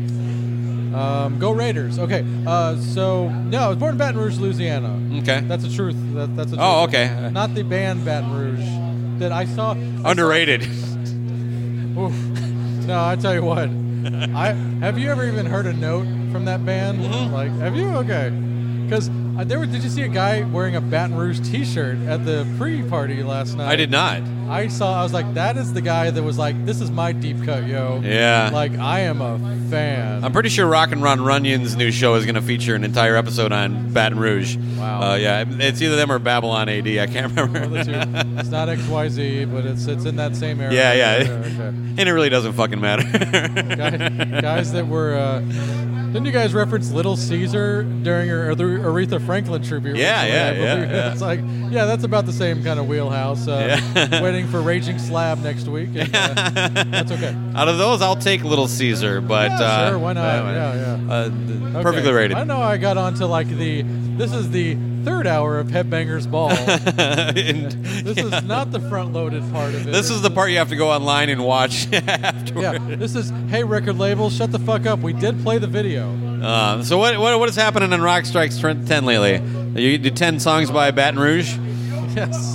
Speaker 7: Um, go Raiders. Okay. Uh, so, no, I was born in Baton Rouge, Louisiana.
Speaker 3: Okay.
Speaker 7: That's the truth. That, that's the truth.
Speaker 3: Oh, okay.
Speaker 7: Not the band Baton Rouge that I saw. I
Speaker 3: Underrated.
Speaker 7: Saw, oof. No, I tell you what. I have you ever even heard a note from that band?
Speaker 3: Mm-hmm.
Speaker 7: Like, have you? Okay. Because uh, there, were- did you see a guy wearing a Baton Rouge T-shirt at the pre-party last night?
Speaker 3: I did not.
Speaker 7: I saw. I was like, that is the guy that was like, this is my deep cut, yo.
Speaker 3: Yeah.
Speaker 7: Like, I am a fan.
Speaker 3: I'm pretty sure Rockin' Ron Runyon's new show is going to feature an entire episode on Baton Rouge.
Speaker 7: Wow.
Speaker 3: Uh, yeah, it's either them or Babylon A D. I can't remember.
Speaker 7: One of the two. It's not X Y Z, but it's it's in that same area.
Speaker 3: Yeah, yeah.
Speaker 7: Okay, okay.
Speaker 3: And it really doesn't fucking matter.
Speaker 7: Guys, guys that were. Uh, didn't you guys reference Little Caesar during your Aretha Franklin tribute?
Speaker 3: Yeah,
Speaker 7: recently?
Speaker 3: yeah,
Speaker 7: I believe?
Speaker 3: yeah, yeah.
Speaker 7: It's like, yeah, that's about the same kind of wheelhouse. Uh,
Speaker 3: Yeah.
Speaker 7: Waiting for Raging Slab next week. And, uh, that's okay.
Speaker 3: Out of those, I'll take Little Caesar, but
Speaker 7: Yeah,
Speaker 3: uh,
Speaker 7: sure, why not?
Speaker 3: uh,
Speaker 7: Yeah, yeah.
Speaker 3: uh, th-
Speaker 7: Okay.
Speaker 3: perfectly rated.
Speaker 7: I know I got onto like the. This is the third hour of Headbangers Ball.
Speaker 3: And-
Speaker 7: This is not the front-loaded part of it.
Speaker 3: This is the part you have to go online and watch
Speaker 7: Yeah,
Speaker 3: afterward.
Speaker 7: this is, hey, record label, shut the fuck up. We did play the video.
Speaker 3: Uh, so what, what what is happening on Rock Strikes ten lately? You did ten songs by Baton Rouge.
Speaker 7: Yes.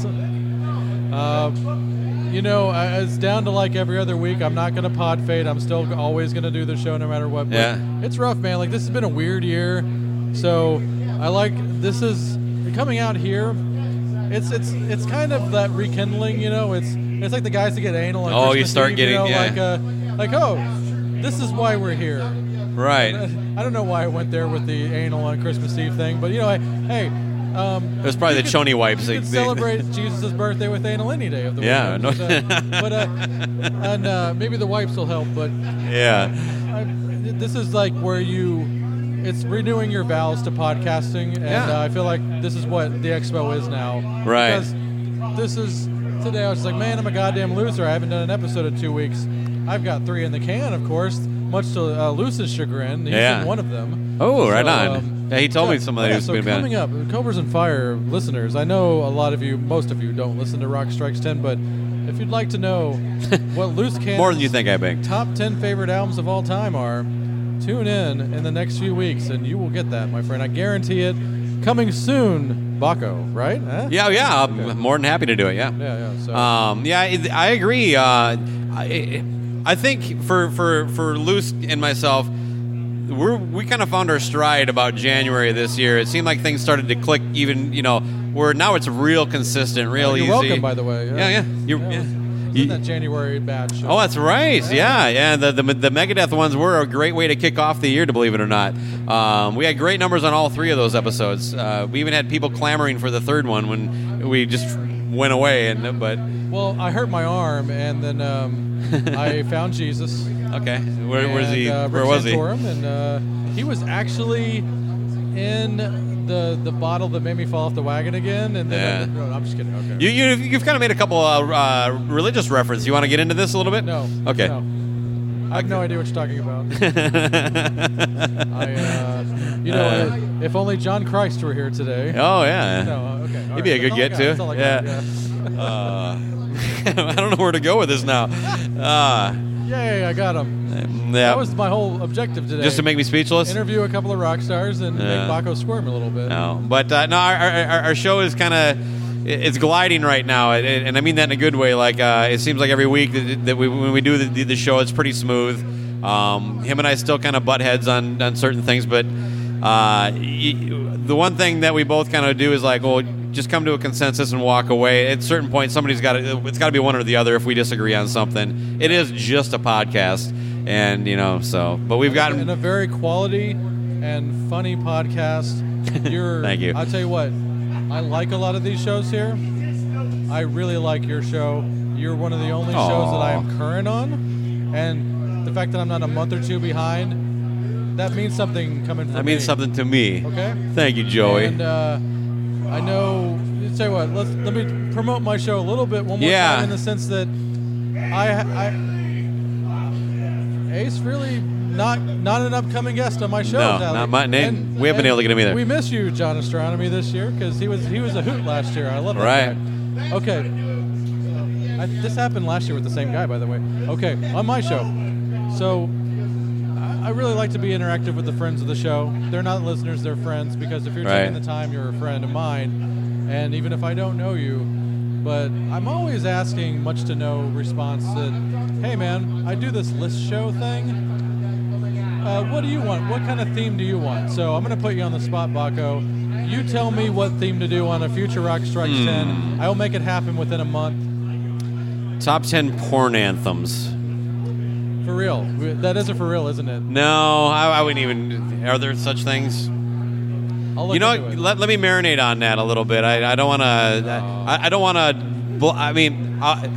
Speaker 7: Um, you know, I- it's down to like every other week. I'm not going to pod fade. I'm still always going to do the show no matter what. But
Speaker 3: Yeah.
Speaker 7: it's rough, man. Like, this has been a weird year. So I like, this is coming out here. It's it's it's kind of that rekindling, you know. It's it's like the guys that get anal on
Speaker 3: Oh, you
Speaker 7: Christmas
Speaker 3: start
Speaker 7: Eve,
Speaker 3: getting-
Speaker 7: you know,
Speaker 3: yeah.
Speaker 7: like uh, like oh, this is why we're here.
Speaker 3: Right.
Speaker 7: I don't know why I went there with the anal on Christmas Eve thing, but you know, I, hey, um,
Speaker 3: It was probably
Speaker 7: you
Speaker 3: the
Speaker 7: could-
Speaker 3: chony wipes.
Speaker 7: You
Speaker 3: They-
Speaker 7: could
Speaker 3: they-
Speaker 7: celebrate Jesus' birthday with anal any day of the
Speaker 3: Yeah,
Speaker 7: week.
Speaker 3: no-
Speaker 7: But, uh, but uh, and uh, maybe the wipes will help. But
Speaker 3: Yeah.
Speaker 7: I, this is like where you, it's renewing your vows to podcasting, and
Speaker 3: Yeah.
Speaker 7: uh, I feel like this is what the expo is now.
Speaker 3: Right.
Speaker 7: Because this is today. I was like, man, I'm a goddamn loser. I haven't done an episode in two weeks. I've got three in the can, of course, much to uh, Luce's chagrin. He's
Speaker 3: Yeah.
Speaker 7: in one of them.
Speaker 3: Oh, right
Speaker 7: So,
Speaker 3: on.
Speaker 7: um,
Speaker 3: Yeah, he told
Speaker 7: Yeah,
Speaker 3: me some of that.
Speaker 7: yeah,
Speaker 3: he was
Speaker 7: so
Speaker 3: being bad.
Speaker 7: coming up, Cobras and Fire listeners, I know a lot of you, most of you, don't listen to Rock Strikes ten, but if you'd like to know what Loose Cannon's
Speaker 3: More than you think I bang.
Speaker 7: top ten favorite albums of all time are, tune in in the next few weeks, and you will get that, my friend. I guarantee it. Coming soon, Baco, right? Huh?
Speaker 3: Yeah, yeah. I'm more than happy to do it. Yeah.
Speaker 7: Yeah, yeah. So.
Speaker 3: Um, yeah, I, I agree. Uh, I, I think for for for Luce and myself, we're we kind of found our stride about January this year. It seemed like things started to click. Even you know, where now it's real consistent, real
Speaker 7: Oh, you're
Speaker 3: easy.
Speaker 7: welcome, by the way. Yeah,
Speaker 3: Yeah, yeah. You're,
Speaker 7: Yeah,
Speaker 3: yeah.
Speaker 7: it was- it was
Speaker 3: You-
Speaker 7: in that January batch.
Speaker 3: Oh, that's right. Yeah, yeah. The, the the Megadeth ones were a great way to kick off the year, to believe it or not. Um, we had great numbers on all three of those episodes. Uh, we even had people clamoring for the third one when we just went away. And but
Speaker 7: Well, I hurt my arm, and then um, I found Jesus.
Speaker 3: okay, where where's
Speaker 7: and,
Speaker 3: he?
Speaker 7: Uh,
Speaker 3: where
Speaker 7: Rick
Speaker 3: was he?
Speaker 7: Santorum, and uh, he was actually in the the bottle that made me fall off the wagon again. And then
Speaker 3: Yeah.
Speaker 7: no, I'm just kidding. Okay.
Speaker 3: You you you've kind of made a couple uh, uh, religious references. You want to get into this a little bit?
Speaker 7: no.
Speaker 3: Okay.
Speaker 7: No. I have no idea what you're talking about. I, uh, you know,
Speaker 3: Uh.
Speaker 7: if only John Christ were here today.
Speaker 3: Oh yeah.
Speaker 7: No, okay. all
Speaker 3: He'd be
Speaker 7: right.
Speaker 3: a good
Speaker 7: That's all I
Speaker 3: get
Speaker 7: got.
Speaker 3: too.
Speaker 7: That's all I
Speaker 3: Yeah.
Speaker 7: got, yeah.
Speaker 3: Uh, I don't know where to go with this now. Uh,
Speaker 7: Yay, I got him.
Speaker 3: yeah.
Speaker 7: That was my whole objective today.
Speaker 3: Just to make me speechless.
Speaker 7: Interview a couple of rock stars and
Speaker 3: Yeah.
Speaker 7: make Baco squirm a little bit.
Speaker 3: No, but uh, no, our, our, our show is kind of it's gliding right now, and, and I mean that in a good way. Like uh, it seems like every week that, that we, when we do the, the show, it's pretty smooth. Um, him and I still kind of butt heads on, on certain things, but uh, y- the one thing that we both kind of do is like, well, just come to a consensus and walk away. At a certain point, somebody's got to. It's got to be one or the other if we disagree on something. It is just a podcast, and you know, so. But we've gotten.
Speaker 7: And a very quality and funny podcast. You're,
Speaker 3: Thank you.
Speaker 7: I'll tell you what, I like a lot of these shows here. I really like your show. You're one of the only shows that I am current on, and the fact that I'm not a month or two behind, that means something coming from
Speaker 3: That means
Speaker 7: me.
Speaker 3: something to me.
Speaker 7: Okay.
Speaker 3: Thank you, Joey.
Speaker 7: And uh, I know. Let's tell you what. Let's let me promote my show a little bit one more
Speaker 3: Yeah.
Speaker 7: time in the sense that I, I Ace really not not an upcoming guest on my show.
Speaker 3: No,
Speaker 7: Allie.
Speaker 3: not my name.
Speaker 7: And-
Speaker 3: We haven't been
Speaker 7: and
Speaker 3: able to get him either.
Speaker 7: We miss you, John Astronomy, this year because he was he was a hoot last year. I love that
Speaker 3: Right.
Speaker 7: guy. Okay. I, this happened last year with the same guy, by the way. Okay, on my show. So I really like to be interactive with the friends of the show. They're not listeners, they're friends, because if you're
Speaker 3: Right.
Speaker 7: taking the time, you're a friend of mine. And even if I don't know you, but I'm always asking much to no response that, hey man, I do this list show thing. Uh, what do you want? What kind of theme do you want? So I'm going to put you on the spot, Baco. You tell me what theme to do on a future Rock Strikes
Speaker 3: Hmm.
Speaker 7: ten. I will make it happen within a month.
Speaker 3: Top ten porn anthems.
Speaker 7: For real. That is a for real, isn't it?
Speaker 3: No, I, I wouldn't even. Are there such things?
Speaker 7: I'll look
Speaker 3: You know,
Speaker 7: into
Speaker 3: what?
Speaker 7: it.
Speaker 3: let, let me marinate on that a little bit. I, I don't want to. I, I don't want to. I mean, i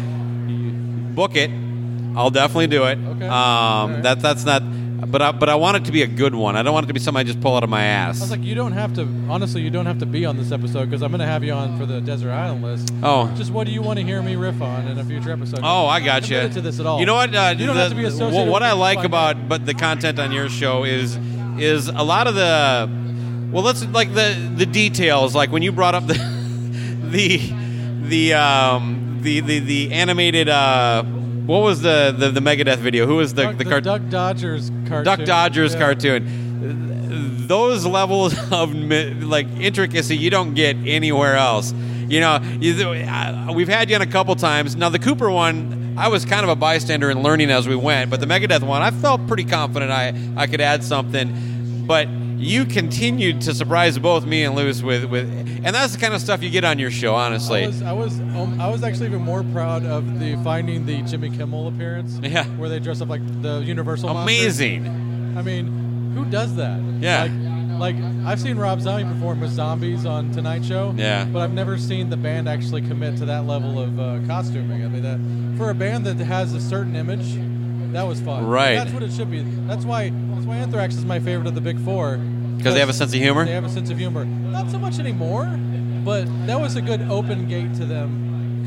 Speaker 3: book it. I'll definitely do it.
Speaker 7: Okay.
Speaker 3: Um,
Speaker 7: All right.
Speaker 3: that that's not. But I, but I want it to be a good one. I don't want it to be something I just pull out of my
Speaker 7: I was
Speaker 3: ass.
Speaker 7: like, you don't have to. Honestly, you don't have to be on this episode because I'm going to have you on for the Desert Island list.
Speaker 3: Oh.
Speaker 7: Just what do you want to hear me riff on in a future episode?
Speaker 3: Oh, I
Speaker 7: I'm
Speaker 3: got
Speaker 7: not
Speaker 3: you.
Speaker 7: committed to this at all.
Speaker 3: You know what? Uh,
Speaker 7: You don't
Speaker 3: the-
Speaker 7: have to be associated
Speaker 3: What, what
Speaker 7: with
Speaker 3: I
Speaker 7: it to
Speaker 3: like
Speaker 7: find
Speaker 3: about
Speaker 7: out.
Speaker 3: but the content on your show is is a lot of the well, let's like the the details. Like when you brought up the the the um the the, the animated. Uh, what was the, the the Megadeth video? Who was the
Speaker 7: Duck,
Speaker 3: the,
Speaker 7: the
Speaker 3: cart-
Speaker 7: Duck Dodgers cartoon.
Speaker 3: Duck Dodgers
Speaker 7: Yeah.
Speaker 3: cartoon. Those levels of mi- like intricacy you don't get anywhere else. You know, you, uh, we've had you on a couple times. Now the Cooper one, I was kind of a bystander and learning as we went, but the Megadeth one, I felt pretty confident I I could add something. But you continued to surprise both me and Lewis with, with and that's the kind of stuff you get on your show, honestly.
Speaker 7: I was I was um, I was actually even more proud of the finding the Jimmy Kimmel appearance.
Speaker 3: Yeah.
Speaker 7: Where they dress up like the Universal monsters.
Speaker 3: Amazing.
Speaker 7: I mean, who does that?
Speaker 3: Yeah.
Speaker 7: Like, like I've seen Rob Zombie perform with zombies on Tonight Show.
Speaker 3: Yeah.
Speaker 7: But I've never seen the band actually commit to that level of uh, costuming. I mean, that for a band that has a certain image, that was fun.
Speaker 3: Right.
Speaker 7: That's what it should be. That's why. That's why Anthrax is my favorite of the big four.
Speaker 3: Because they have a sense of humor?
Speaker 7: They have a sense of humor. Not so much anymore, but that was a good open gate to them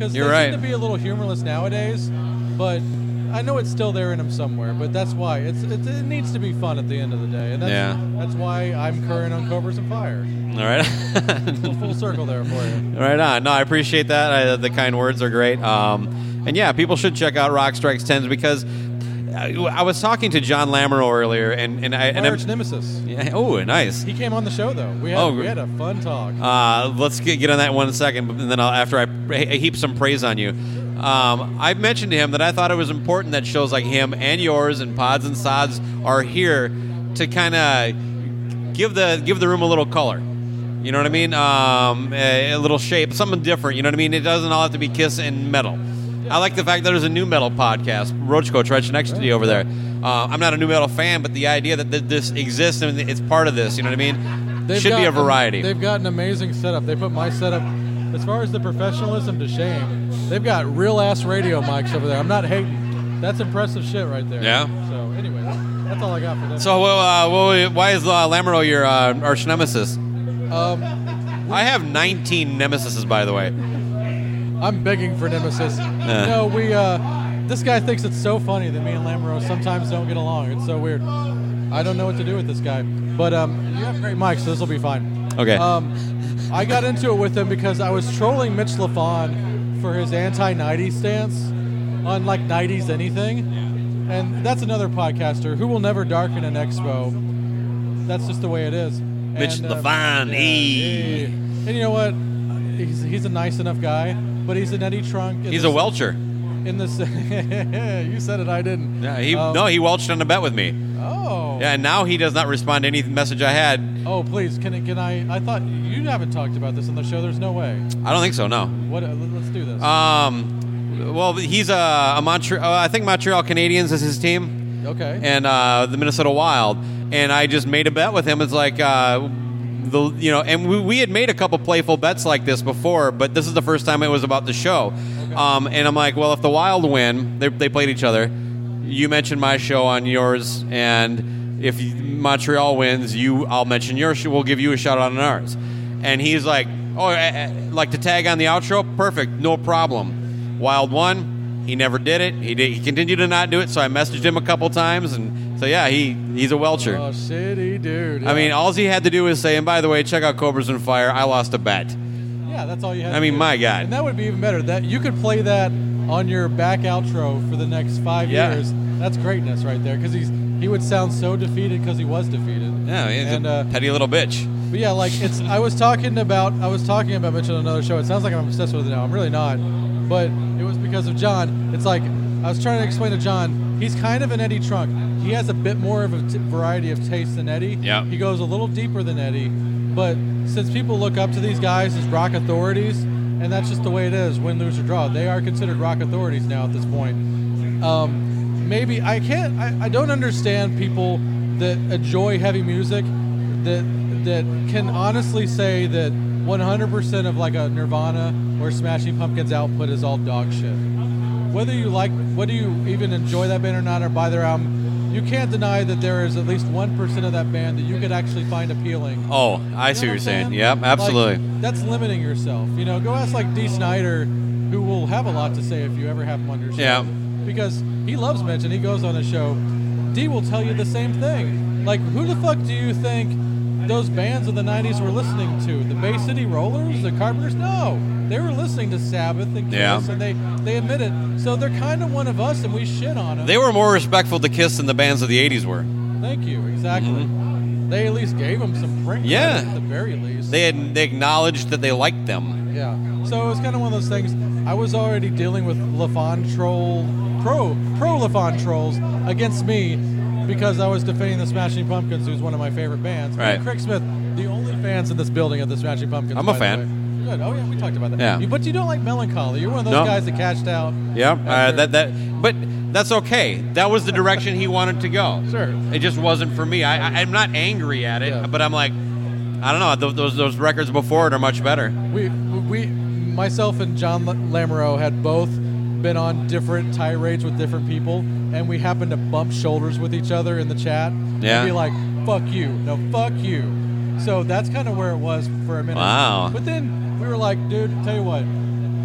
Speaker 7: because they
Speaker 2: You're right.
Speaker 7: seem to be a little humorless nowadays, but I know it's still there in them somewhere. But that's why it's, it, it needs to be fun at the end of the day, and that's
Speaker 2: Yeah.
Speaker 7: that's why I'm current on Cobras and Fire.
Speaker 2: All right.
Speaker 7: Full, full circle there for you.
Speaker 2: Right on. No, I appreciate that. I, the kind words are great. Um, and yeah, people should check out Rock Strikes Tens because I, I was talking to John Lamoureux earlier, and and I and
Speaker 7: My
Speaker 2: I'm-
Speaker 7: arch nemesis.
Speaker 2: yeah, oh, nice.
Speaker 7: He came on the show though. We had
Speaker 2: Oh,
Speaker 7: we had a fun talk.
Speaker 2: Uh, let's get, get on that in one second, and then I'll, after I, I heap some praise on you, um, I mentioned to him that I thought it was important that shows like him and yours and Pods and Sods are here to kind of give the give the room a little color. You know what I mean? Um, a, a little shape, something different. You know what I mean? It doesn't all have to be Kiss and metal. I like the fact that there's a new metal podcast, Roach Coach, right next to you over there. Uh, I'm not a new metal fan, but the idea that th- this exists and it's part of this, you know what I mean?
Speaker 7: They've
Speaker 2: Should be
Speaker 7: got
Speaker 2: a variety.
Speaker 7: An, they've got an amazing setup. They put my setup, as far as the professionalism, to shame. They've got real ass radio mics over there. I'm not hating. That's impressive shit right there.
Speaker 2: Yeah.
Speaker 7: So anyway, that's all I got for them.
Speaker 2: So, well, uh, well, why is uh, Lamoureux your uh, arch nemesis?
Speaker 7: um,
Speaker 2: I have nineteen nemesises, by the way.
Speaker 7: I'm begging for nemesis. No, we. Uh, this guy thinks it's so funny that me and Lamoureux sometimes don't get along. It's so weird. I don't know what to do with this guy. But um, you have great mics, so this will be fine.
Speaker 2: Okay.
Speaker 7: Um, I got into it with him because I was trolling Mitch LaFon for his anti-nineties stance on like nineties anything. And that's another podcaster who will never darken an expo. That's just the way it is.
Speaker 2: Mitch
Speaker 7: And, uh,
Speaker 2: LaFon,
Speaker 7: yeah,
Speaker 2: hey.
Speaker 7: hey. And you know what? He's, he's a nice enough guy, but he's an Eddie Trunk. in
Speaker 2: He's
Speaker 7: the
Speaker 2: a
Speaker 7: s-
Speaker 2: Welcher.
Speaker 7: In this, you said it, I didn't.
Speaker 2: Yeah, he
Speaker 7: Um,
Speaker 2: no, he welched on a bet with me.
Speaker 7: Oh.
Speaker 2: Yeah, and now he does not respond to any message I had.
Speaker 7: Oh, please, can I- can I? I thought you haven't talked about this on the show. There's no way.
Speaker 2: I don't think so. No.
Speaker 7: What? uh, Let's do this.
Speaker 2: Um, well, he's a, a Montreal. Uh, I think Montreal Canadiens is his team,
Speaker 7: okay.
Speaker 2: and uh, the Minnesota Wild. And I just made a bet with him. It's like uh, the you know, and we, we had made a couple playful bets like this before, but this is the first time it was about the show. Um, and I'm like, well, if the Wild win, they they played each other. You mentioned my show on yours, and if Montreal wins, you I'll mention your show. We'll give you a shout out on ours. And he's like, oh, uh, like to tag on the outro? Perfect, no problem. Wild won. He never did it. He did. He continued to not do it. So I messaged him a couple times, and so yeah, he he's a Welcher.
Speaker 7: Oh, shitty dude.
Speaker 2: I mean,
Speaker 7: Yeah.
Speaker 2: all he had to do was say, and by the way, check out Cobras and Fire. I lost a bet.
Speaker 7: Yeah, that's all you had.
Speaker 2: I
Speaker 7: to
Speaker 2: mean,
Speaker 7: do.
Speaker 2: my God.
Speaker 7: And that would be even better. That you could play that on your back outro for the next five
Speaker 2: Yeah.
Speaker 7: years. That's greatness right there, because he's he would sound so defeated because he was defeated.
Speaker 2: Yeah, he's
Speaker 7: And,
Speaker 2: a
Speaker 7: uh,
Speaker 2: petty little bitch.
Speaker 7: But yeah, like it's. I was talking about. I was talking about Mitch on another show. It sounds like I'm obsessed with it now. I'm really not, but it was because of John. It's like I was trying to explain to John. He's kind of an Eddie Trunk. He has a bit more of a t- variety of taste than Eddie.
Speaker 2: Yeah.
Speaker 7: He goes a little deeper than Eddie, but since people look up to these guys as rock authorities, and that's just the way it is, win, lose, or draw. They are considered rock authorities now at this point. Um, maybe I can't. I, I don't understand people that enjoy heavy music that that can honestly say that one hundred percent of like a Nirvana or Smashing Pumpkins output is all dog shit. Whether you like, whether you even enjoy that band or not, or buy their album, you can't deny that there is at least one percent of that band that you could actually find appealing.
Speaker 2: Oh, I
Speaker 7: You
Speaker 2: see
Speaker 7: know
Speaker 2: what you're saying.
Speaker 7: I'm
Speaker 2: Yep, absolutely.
Speaker 7: Like, that's limiting yourself. You know, go ask like Dee Snider, who will have a lot to say if you ever have him on your show.
Speaker 2: Yeah.
Speaker 7: Because he loves Mitch and he goes on a show. Dee will tell you the same thing. Like, who the fuck do you think those bands of the nineties were listening to? The Bay City Rollers? The Carpenters? No. They were listening to Sabbath and Kiss,
Speaker 2: Yeah.
Speaker 7: and they, they admit it. So they're kind of one of us, and we shit on them.
Speaker 2: They were more respectful to Kiss than the bands of the eighties were.
Speaker 7: Thank you. Exactly. They at least gave them some print
Speaker 2: Mm-hmm. Yeah.
Speaker 7: credit at the very least.
Speaker 2: They had they acknowledged that they liked them.
Speaker 7: Yeah. So it was kind of one of those things. I was already dealing with LaFon troll, pro, pro LaFon trolls against me because I was defending the Smashing Pumpkins, who's one of my favorite bands. Me and
Speaker 2: Right.
Speaker 7: Craig Smith, the only fans in this building of the Smashing Pumpkins.
Speaker 2: I'm a
Speaker 7: by the
Speaker 2: fan.
Speaker 7: way. Good. Oh yeah, we talked about that.
Speaker 2: Yeah.
Speaker 7: You, but you don't like Melancholy. You're one of those
Speaker 2: No.
Speaker 7: guys that cashed out.
Speaker 2: Yeah, uh,
Speaker 7: after-
Speaker 2: that that. But that's okay. That was the direction he wanted to go.
Speaker 7: Sure.
Speaker 2: It just wasn't for me. I, I I'm not angry at it,
Speaker 7: Yeah.
Speaker 2: but I'm like, I don't know. Those those, those records before it are much better.
Speaker 7: We, we, myself and John Lamoureux had both been on different tirades with different people, and we happened to bump shoulders with each other in the chat.
Speaker 2: Yeah.
Speaker 7: And be like, fuck you. No, fuck you. So that's kind of where it was for a minute.
Speaker 2: Wow.
Speaker 7: But then we were like, dude, tell you what,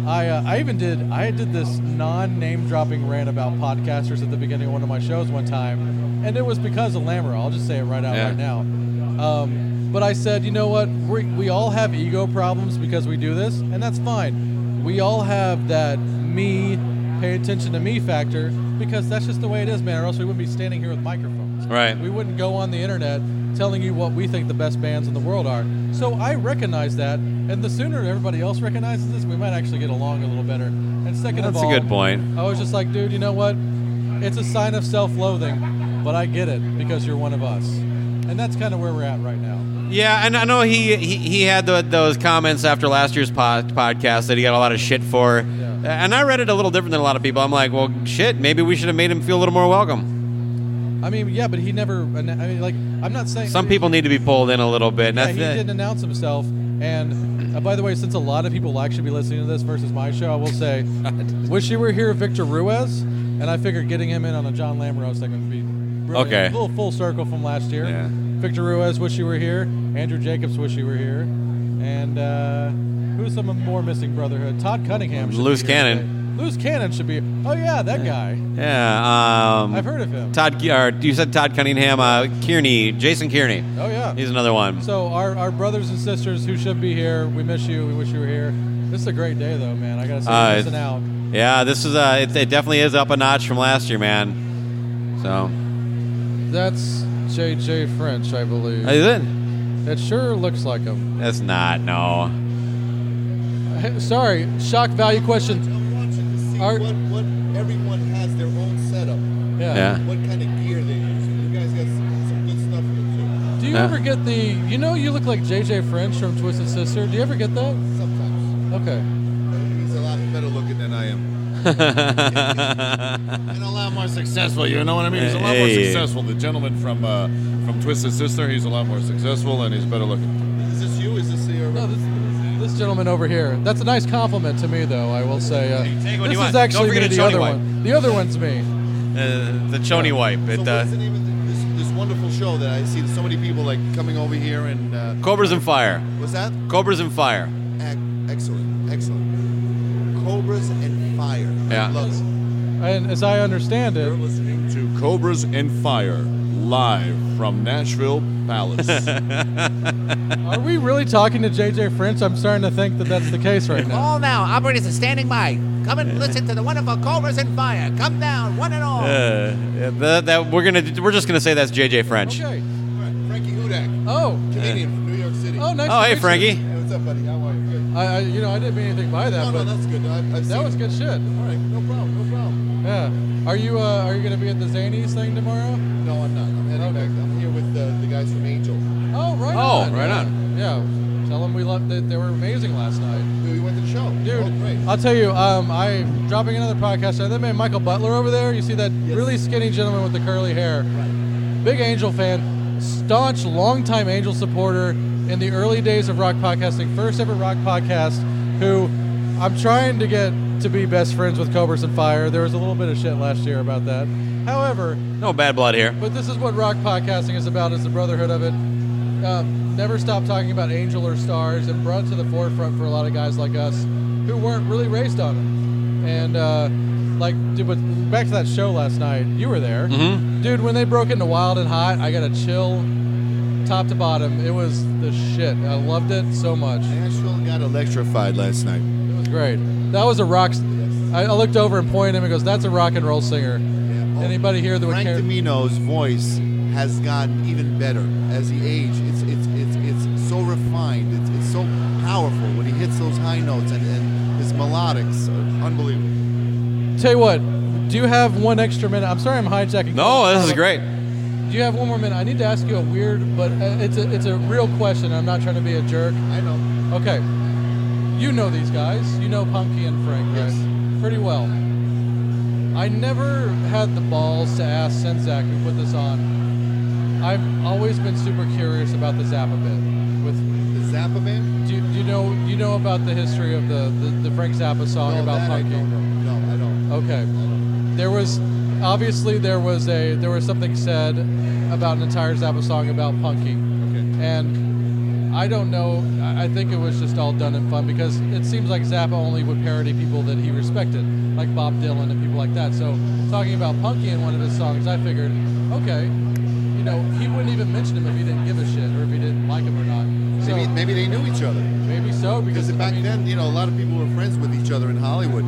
Speaker 7: I uh, I even did I did this non-name dropping rant about podcasters at the beginning of one of my shows one time, and it was because of Lamoureux. I'll just say it right out
Speaker 2: Yeah.
Speaker 7: right now. Um, but I said, you know what? We we all have ego problems because we do this, and that's fine. We all have that me, pay attention to me factor because that's just the way it is, man. Or else we wouldn't be standing here with microphones.
Speaker 2: Right.
Speaker 7: We wouldn't go on the internet telling you what we think the best bands in the world are. So I recognize that, and the sooner everybody else recognizes this, we might actually get along a little better. And second of
Speaker 2: That's
Speaker 7: all,
Speaker 2: a good point.
Speaker 7: I was just like, dude, you know what? It's a sign of self-loathing, but I get it because you're one of us. And that's kind of where we're at right now.
Speaker 3: Yeah, and I know he he, he had the, those comments after last year's pod, podcast that he got a lot of shit for.
Speaker 7: Yeah.
Speaker 3: And I read it a little different than a lot of people. I'm like, well, shit, maybe we should have made him feel a little more welcome.
Speaker 7: I mean, yeah, but he never. I mean, like, I'm not saying
Speaker 3: Some people need to be pulled in a little bit.
Speaker 7: Yeah,
Speaker 3: That's
Speaker 7: he
Speaker 3: it.
Speaker 7: didn't announce himself. And uh, by the way, since a lot of people will actually be listening to this versus my show, I will say, wish you were here, Victor Ruiz. And I figured getting him in on a John Lamoureux segment would be brilliant.
Speaker 3: Okay.
Speaker 7: A little full circle from last year.
Speaker 3: Yeah.
Speaker 7: Victor Ruiz, wish you were here. Andrew Jacobs, wish you were here. And uh, who's some more missing Brotherhood? Todd Cunningham. should
Speaker 3: Loose
Speaker 7: be here
Speaker 3: Cannon.
Speaker 7: today. Loose Cannon should be. Oh yeah, that guy.
Speaker 3: Yeah. Um,
Speaker 7: I've heard of him.
Speaker 3: Todd, or you said Todd Cunningham, uh, Kearney, Jason Kearney.
Speaker 7: Oh yeah.
Speaker 3: He's another one.
Speaker 7: So our, our brothers and sisters who should be here, we miss you. We wish you were here. This is a great day, though, man. I gotta say,
Speaker 3: Uh,
Speaker 7: you're missing out.
Speaker 3: Yeah, this is uh, it, it definitely is up a notch from last year, man. So,
Speaker 7: That's J J French, I believe.
Speaker 3: is it?
Speaker 7: It sure looks like him.
Speaker 3: That's not. No.
Speaker 7: Hey, sorry, shock value question.
Speaker 8: See
Speaker 7: Are-
Speaker 8: what, what everyone has their own setup.
Speaker 7: Yeah.
Speaker 3: Yeah.
Speaker 8: What kind of gear they use. You guys got some, some good stuff here
Speaker 7: Do you
Speaker 3: Yeah.
Speaker 7: ever get the? You know, you look like J J French from Twisted Sister. Do you ever get that?
Speaker 8: too. Sometimes.
Speaker 7: Okay.
Speaker 8: He's a lot better looking than I am. And a lot more successful, you know what I mean? He's a lot more
Speaker 3: Hey.
Speaker 8: successful. The gentleman from uh, from Twisted Sister, he's a lot more successful and he's better looking. Is this you? Is this your...
Speaker 7: No, this, this gentleman over here. That's a nice compliment to me, though. I will say. Uh,
Speaker 3: take what
Speaker 7: this
Speaker 3: you want.
Speaker 7: is actually
Speaker 3: Don't forget
Speaker 7: me,
Speaker 3: a
Speaker 7: the
Speaker 3: Choni
Speaker 7: other
Speaker 3: wipe.
Speaker 7: one. The other one's me.
Speaker 3: Uh, the Choni wipe.
Speaker 8: So
Speaker 3: It,
Speaker 8: what
Speaker 3: uh,
Speaker 8: is the name of this, this wonderful show that I see so many people like coming over here and... Uh,
Speaker 3: Cobras and Fire.
Speaker 8: what's that?
Speaker 3: Cobras and Fire.
Speaker 8: Ac- Excellent. Excellent. Cobras and Fire.
Speaker 3: Yeah.
Speaker 8: I love it.
Speaker 7: And as I understand
Speaker 9: You're
Speaker 7: it,
Speaker 9: listening to Cobras and Fire, live from Nashville Palace.
Speaker 7: are we really talking to J J French? I'm starting to think that that's the case right now.
Speaker 10: All now, operators are standing by. Come and listen to the wonderful Cobras and Fire. Come down, one and all.
Speaker 3: Uh, yeah, that, that we're gonna we're just gonna say that's J J French.
Speaker 7: Okay.
Speaker 8: Right. Frankie Hudak,
Speaker 7: Oh.
Speaker 8: Canadian from New York City.
Speaker 7: Oh, nice.
Speaker 3: Oh,
Speaker 7: to
Speaker 3: hey
Speaker 7: meet you.
Speaker 3: Frankie.
Speaker 8: Hey, what's up, buddy? How are you? Good.
Speaker 7: I, I, you know, I didn't mean anything by that,
Speaker 8: No, no,
Speaker 7: but
Speaker 8: that's good. I, I've
Speaker 7: that
Speaker 8: seen
Speaker 7: was
Speaker 8: it.
Speaker 7: good shit.
Speaker 8: All right, no problem, no problem.
Speaker 7: Yeah. Are you uh, are you gonna be at the Zanies thing tomorrow?
Speaker 8: No, I'm not. I'm heading
Speaker 7: Okay.
Speaker 8: back. I'm here with uh, the guys from Angel.
Speaker 7: Oh, right
Speaker 3: Oh,
Speaker 7: on.
Speaker 3: right
Speaker 7: yeah.
Speaker 3: on.
Speaker 7: Yeah. Tell them we loved it. They were amazing last night.
Speaker 8: We went to the show.
Speaker 7: Dude,
Speaker 8: Oh, great.
Speaker 7: I'll tell you, um, I'm dropping another podcast. That man Michael Butler over there. You see that
Speaker 8: Yes.
Speaker 7: really skinny gentleman with the curly hair?
Speaker 8: Right.
Speaker 7: Big Angel fan, staunch, longtime Angel supporter in the early days of rock podcasting, first ever rock podcast. Who I'm trying to get to be best friends with Cobras and Fire. There was a little bit of shit last year about that. However,
Speaker 3: No bad blood here.
Speaker 7: but this is what rock podcasting is about, is the brotherhood of it. Um, never stop talking about Angel or Stars, and brought to the forefront for a lot of guys like us who weren't really raised on it. And uh, like, dude, but back to that show last night, you were there.
Speaker 3: Mhm.
Speaker 7: Dude, when they broke into Wild and Hot, I got a chill top to bottom. It was the shit. I loved it so much.
Speaker 8: Nashville got electrified last night.
Speaker 7: It was great. That was a rock. I, I looked over and pointed at him and goes, "That's a rock and roll singer."
Speaker 8: Yeah.
Speaker 7: Anybody here that would
Speaker 8: Frank
Speaker 7: care?
Speaker 8: Domino's voice has gotten even better as he aged. It's it's it's it's so refined. It's it's so powerful when he hits those high notes, and, and his melodics are unbelievable.
Speaker 7: Tell you what, do you have one extra minute? I'm sorry, I'm hijacking.
Speaker 3: No, this is great.
Speaker 7: Do you have one more minute? I need to ask you a weird, but uh, it's a it's a real question. I'm not trying to be a jerk.
Speaker 8: I know.
Speaker 7: Okay, you know these guys. You know Punky and Frank, right?
Speaker 8: Yes.
Speaker 7: Pretty well. I never had the balls to ask Senzak, who put this on. I've always been super curious about the Zappa bit. With
Speaker 8: The Zappa band?
Speaker 7: do you, do you know do you know about the history of the the, the Frank Zappa song
Speaker 8: no,
Speaker 7: about
Speaker 8: that I
Speaker 7: Punky?
Speaker 8: don't know. No, I don't.
Speaker 7: Okay. There was obviously there was a there was something said about an entire Zappa song about Punky.
Speaker 8: Okay.
Speaker 7: And I don't know. I I think it was just all done in fun because it seems like Zappa only would parody people that he respected, like Bob Dylan and people like that. So talking about Punky in one of his songs, I figured, okay, you know, he wouldn't even mention him if he didn't give a shit or if he didn't like him or not. So,
Speaker 8: Maybe maybe they knew each other.
Speaker 7: maybe so because
Speaker 8: Because back
Speaker 7: I mean,
Speaker 8: then, you know, a lot of people were friends with each other in Hollywood.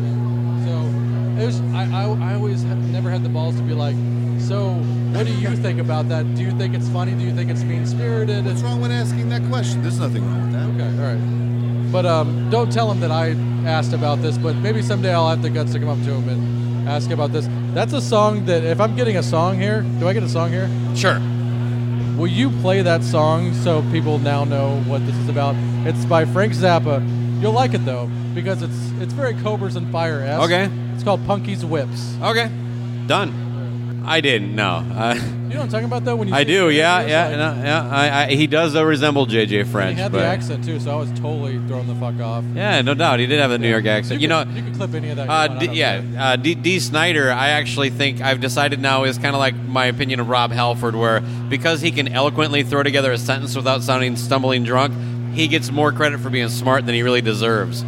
Speaker 7: So it was, I, I, I always have never had the balls to be like, so what do you think about that? Do you think it's funny? Do you think it's mean-spirited?
Speaker 8: What's wrong with asking that question? There's nothing wrong with that.
Speaker 7: Okay, all right. But um, don't tell him that I asked about this, but maybe someday I'll have the guts to come up to him and ask about this. That's a song that, if I'm getting a song here, do I get a song here?
Speaker 3: Sure.
Speaker 7: Will you play that song so people now know what this is about? It's by Frank Zappa. You'll like it, though, because it's it's very Cobras and Fire-esque.
Speaker 3: Okay.
Speaker 7: It's called Punky's Whips.
Speaker 3: Okay. Done. I didn't. No. Uh,
Speaker 7: You know what I'm talking about, though? When you
Speaker 3: I
Speaker 7: see
Speaker 3: do.
Speaker 7: the
Speaker 3: Yeah.
Speaker 7: videos,
Speaker 3: Yeah.
Speaker 7: like-
Speaker 3: no, yeah. I, I, he does uh, resemble J J
Speaker 7: And
Speaker 3: French.
Speaker 7: he had
Speaker 3: but
Speaker 7: the accent, too, so I was totally thrown the fuck off.
Speaker 3: Yeah, no doubt. He did have the New York accent. You,
Speaker 7: You,
Speaker 3: know.
Speaker 7: could, you could clip any of that. you
Speaker 3: Uh,
Speaker 7: want, I
Speaker 3: D,
Speaker 7: don't
Speaker 3: yeah,
Speaker 7: care.
Speaker 3: uh, D, D. Snyder, I actually think I've decided now is kind of like my opinion of Rob Halford, where because he can eloquently throw together a sentence without sounding stumbling drunk, he gets more credit for being smart than he really deserves.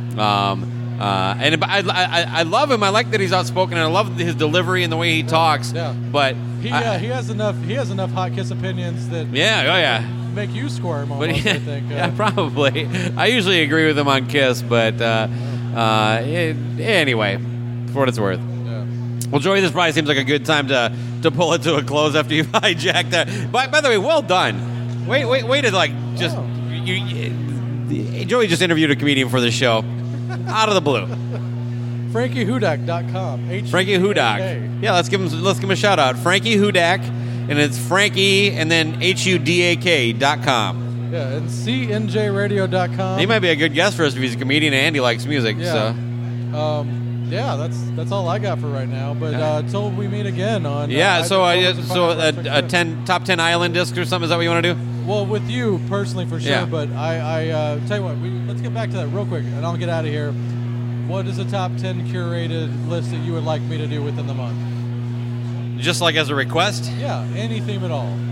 Speaker 3: Um, uh, and I, I, I love him. I like that he's outspoken, and I love his delivery and the way he talks.
Speaker 7: Yeah.
Speaker 3: But
Speaker 7: He,
Speaker 3: I-
Speaker 7: uh, he has enough. He has enough hot kiss opinions that
Speaker 3: yeah, oh yeah.
Speaker 7: make you squirm
Speaker 3: But
Speaker 7: almost.
Speaker 3: yeah,
Speaker 7: I think. Uh,
Speaker 3: yeah, probably. I usually agree with him on Kiss, but uh, uh, it, anyway, for what it's worth.
Speaker 7: yeah.
Speaker 3: Well, Joey, this probably seems like a good time to, to pull it to a close after you've hijacked that. By, by the way, well done. Wait, wait, wait to like just
Speaker 7: Oh.
Speaker 3: you, you. Joey just interviewed a comedian for the show, out of the blue.
Speaker 7: Frankie Hudak dot com.
Speaker 3: Frankie Hudak. Yeah, let's give him let's give him a shout out. Frankie Hudak, and it's Frankie and then H U D A K dot com.
Speaker 7: Yeah, and C N J radio dot com.
Speaker 3: He might be a good guest for us if he's a comedian and he likes music.
Speaker 7: Yeah.
Speaker 3: So.
Speaker 7: Um, yeah, that's that's all I got for right now. But uh, until we meet again on.
Speaker 3: Yeah,
Speaker 7: uh,
Speaker 3: so
Speaker 7: Ivan
Speaker 3: uh,
Speaker 7: Cobras and
Speaker 3: so
Speaker 7: Fire
Speaker 3: a,
Speaker 7: Prospect
Speaker 3: a
Speaker 7: Show.
Speaker 3: ten top ten island disc or something. Is that what you want to do?
Speaker 7: Well, with you personally for sure.
Speaker 3: Yeah.
Speaker 7: But I, I uh, tell you what, we, let's get back to that real quick, and I'll get out of here. What is the top ten curated list that you would like me to do within the month?
Speaker 3: Just like as a request.
Speaker 7: Yeah, any theme at all.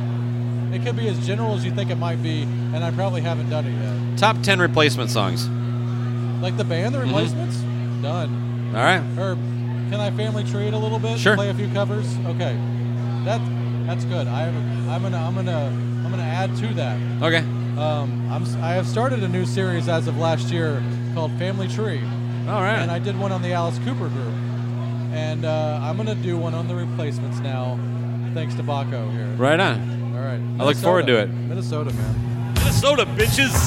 Speaker 7: It could be as general as you think it might be, and I probably haven't done it yet.
Speaker 3: Top ten replacement songs.
Speaker 7: Like the band, the
Speaker 3: Mhm.
Speaker 7: Replacements? Done.
Speaker 3: All right.
Speaker 7: Or can I family tree it a little bit?
Speaker 3: Sure.
Speaker 7: Play a few covers? Okay. That that's good. I have a, I'm gonna I'm gonna I'm gonna add to that.
Speaker 3: Okay.
Speaker 7: Um, I'm s- I have started a new series as of last year called Family Tree.
Speaker 3: All right.
Speaker 7: And I did one on the Alice Cooper group. And uh, I'm gonna do one on the Replacements now, thanks to Baco here.
Speaker 3: Right on.
Speaker 7: All right.
Speaker 3: I look forward to it.
Speaker 7: Minnesota, man.
Speaker 3: Minnesota, bitches.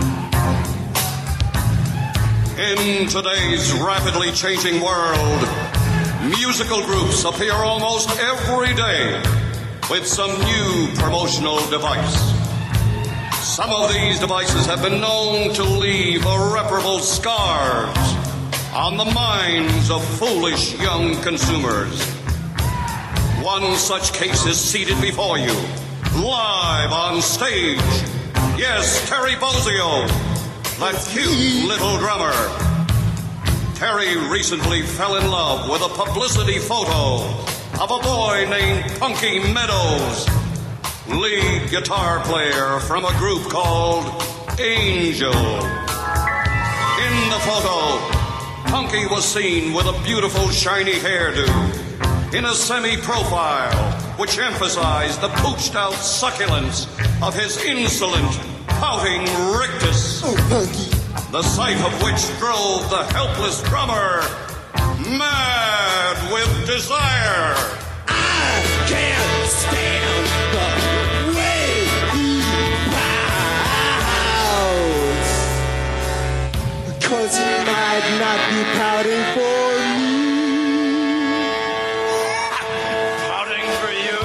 Speaker 11: In today's rapidly changing world, musical groups appear almost every day with some new promotional device. Some of these devices have been known to leave irreparable scars on the minds of foolish young consumers. One such case is seated before you, live on stage. Yes, Terry Bozzio, that cute little drummer. Terry recently fell in love with a publicity photo of a boy named Punky Meadows, lead guitar player from a group called Angel. In the photo, Punky was seen with a beautiful shiny hairdo in a semi-profile which emphasized the pooched-out succulence of his insolent, pouting rictus. Oh, Punky. The sight of which drove the helpless drummer mad with desire.
Speaker 5: I can't stand the way he pouts, 'cause he might not be pouting for me.
Speaker 12: Pouting for you?